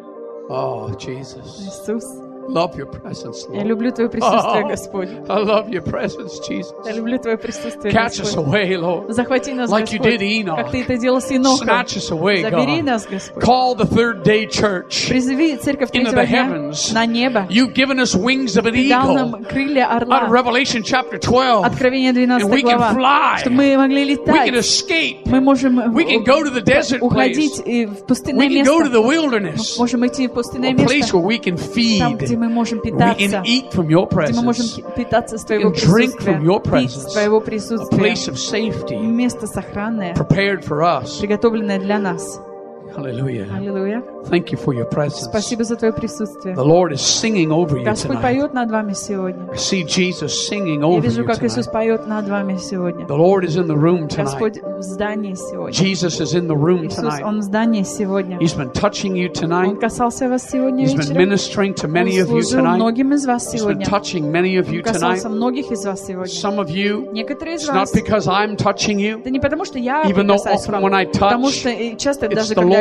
Oh, Jesus. Иисус. Love your presence, Я Lord. люблю Твое присутствие, Oh, Господь. I love your presence, Jesus. Я люблю Твое присутствие, Catch us Господь. away, Lord. Захвати нас, Like you Господь, did Enoch. как Ты это делал с Инохом. Snatch us away, Забери God. нас, Господь. Call the third day church. Призови церковь Into третьего the дня heavens. на небо. You've given us wings of an Ты дал eagle. нам крылья Out of орла. Revelation chapter twelve. Откровение And двенадцатая we can глава. fly. Чтобы мы могли We can летать. escape. Мы можем We can go to the desert place. уходить и в пустынное We can go to место. the wilderness. Можем идти в пустынное A place место. where we can Там, feed. где мы можем We can питаться. eat from your Где мы можем presence. питаться с Твоего We can drink присутствия. from your Пить с presence. Твоего A присутствия. place of safety Место сохранное, prepared for us. приготовленное для нас. Hallelujah. Аллилуйя. Thank you for your presence. Спасибо за Твое присутствие. The Lord is singing over you Господь tonight. поет над вами сегодня. I see Jesus singing Я over вижу, you как Иисус tonight. поет над вами сегодня. The Lord is in the room tonight. Господь в здании сегодня. Jesus is in the room Иисус, tonight. Он в здании сегодня. He's been touching you tonight. Он касался вас сегодня He's been вечером. ministering to Он many of you служил tonight. многим из вас He's been сегодня. touching many of you Он касался tonight. многих из вас сегодня. Some of you, Некоторые из it's not вас. because I'm touching you, Это не потому, что я even though прикасаюсь к often вам, when I потому touch, что и часто it's даже the когда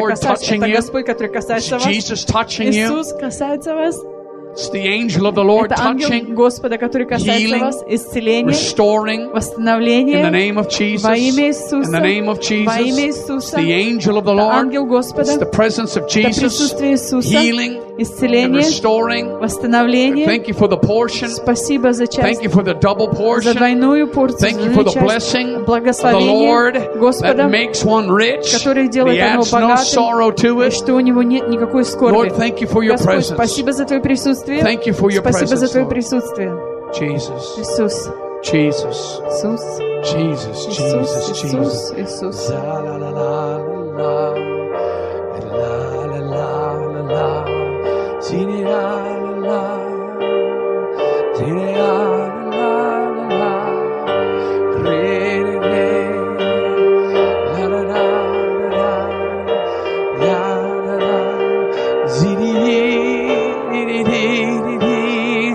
которое Lord касается, touching это you. Господь, который It's касается вас. Jesus touching you. Иисус касается вас. It's the angel of the Lord Это ангел touching, Господа, который касается healing, вас. Исцеление, restoring in the восстановление name of Jesus. во имя In Иисуса. the name of Во имя Jesus. It's Иисуса. the angel of the Это Lord. ангел Господа. It's the presence of Это Jesus. присутствие Иисуса. Healing and Исцеление, restoring. восстановление. Thank you for the portion. Спасибо за Thank часть, you for the double за portion. двойную порцию, Thank за you for двойную the часть. blessing of the Благословение Lord Господа, that makes one rich. который He делает одного adds no богатым, sorrow to и it. что у него нет никакой скорби. Lord, thank you for your Господь, presence. спасибо за Твое присутствие. Thank you for your Спасибо за presence, Твое Lord. присутствие. Jesus, Иисус, Jesus, Иисус, Jesus, Иисус, Jesus, Jesus. Иисус, Иисус. La la la la la la la la la la. Sini la la la. Sini la la la la. Re re re. La la la la la. La la la. Zini di di di di.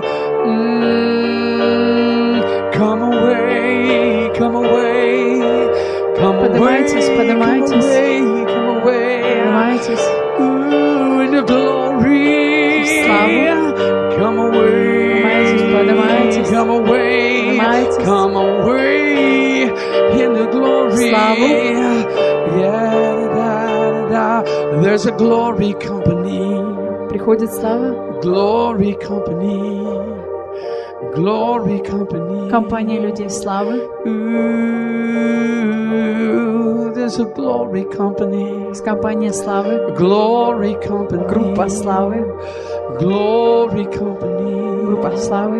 Mm. Come away, come away, come away, Поднимайтесь, поднимайтесь. come away, come away. Поднимайтесь. Ooh, in the glory, Славу. come away, Поднимайтесь, поднимайтесь. come away, Поднимайтесь. come away, in the glory. Славу. Yeah, da, da, da. There's a glory company, Приходит слава. glory company, glory company. Компания людей славы. Ooh, there's a glory company, Есть компания славы. glory company, Группа славы. glory company. Группа славы.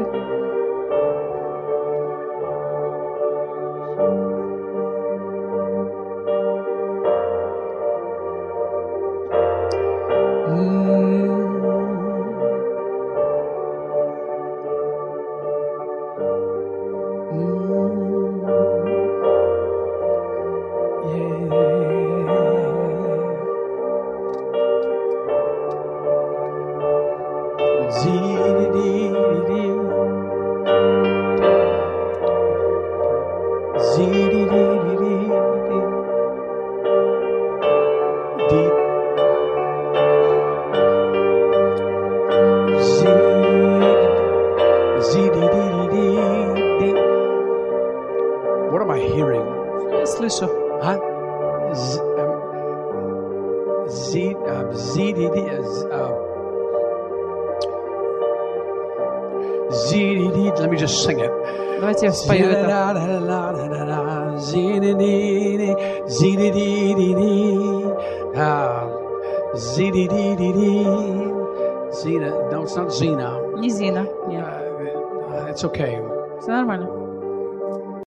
What am I hearing? Я слышу. Huh? Z, um, Z, uh, Z, D, D, uh, Z, D, D. Let me just sing it. Давайте я спою это. Z, D, D, Z, D, D, D, D. Ah, Z, D, D, D, D. Zena, no, it's not Zena. Не Зина. Нет. Uh, it's okay. Все нормально.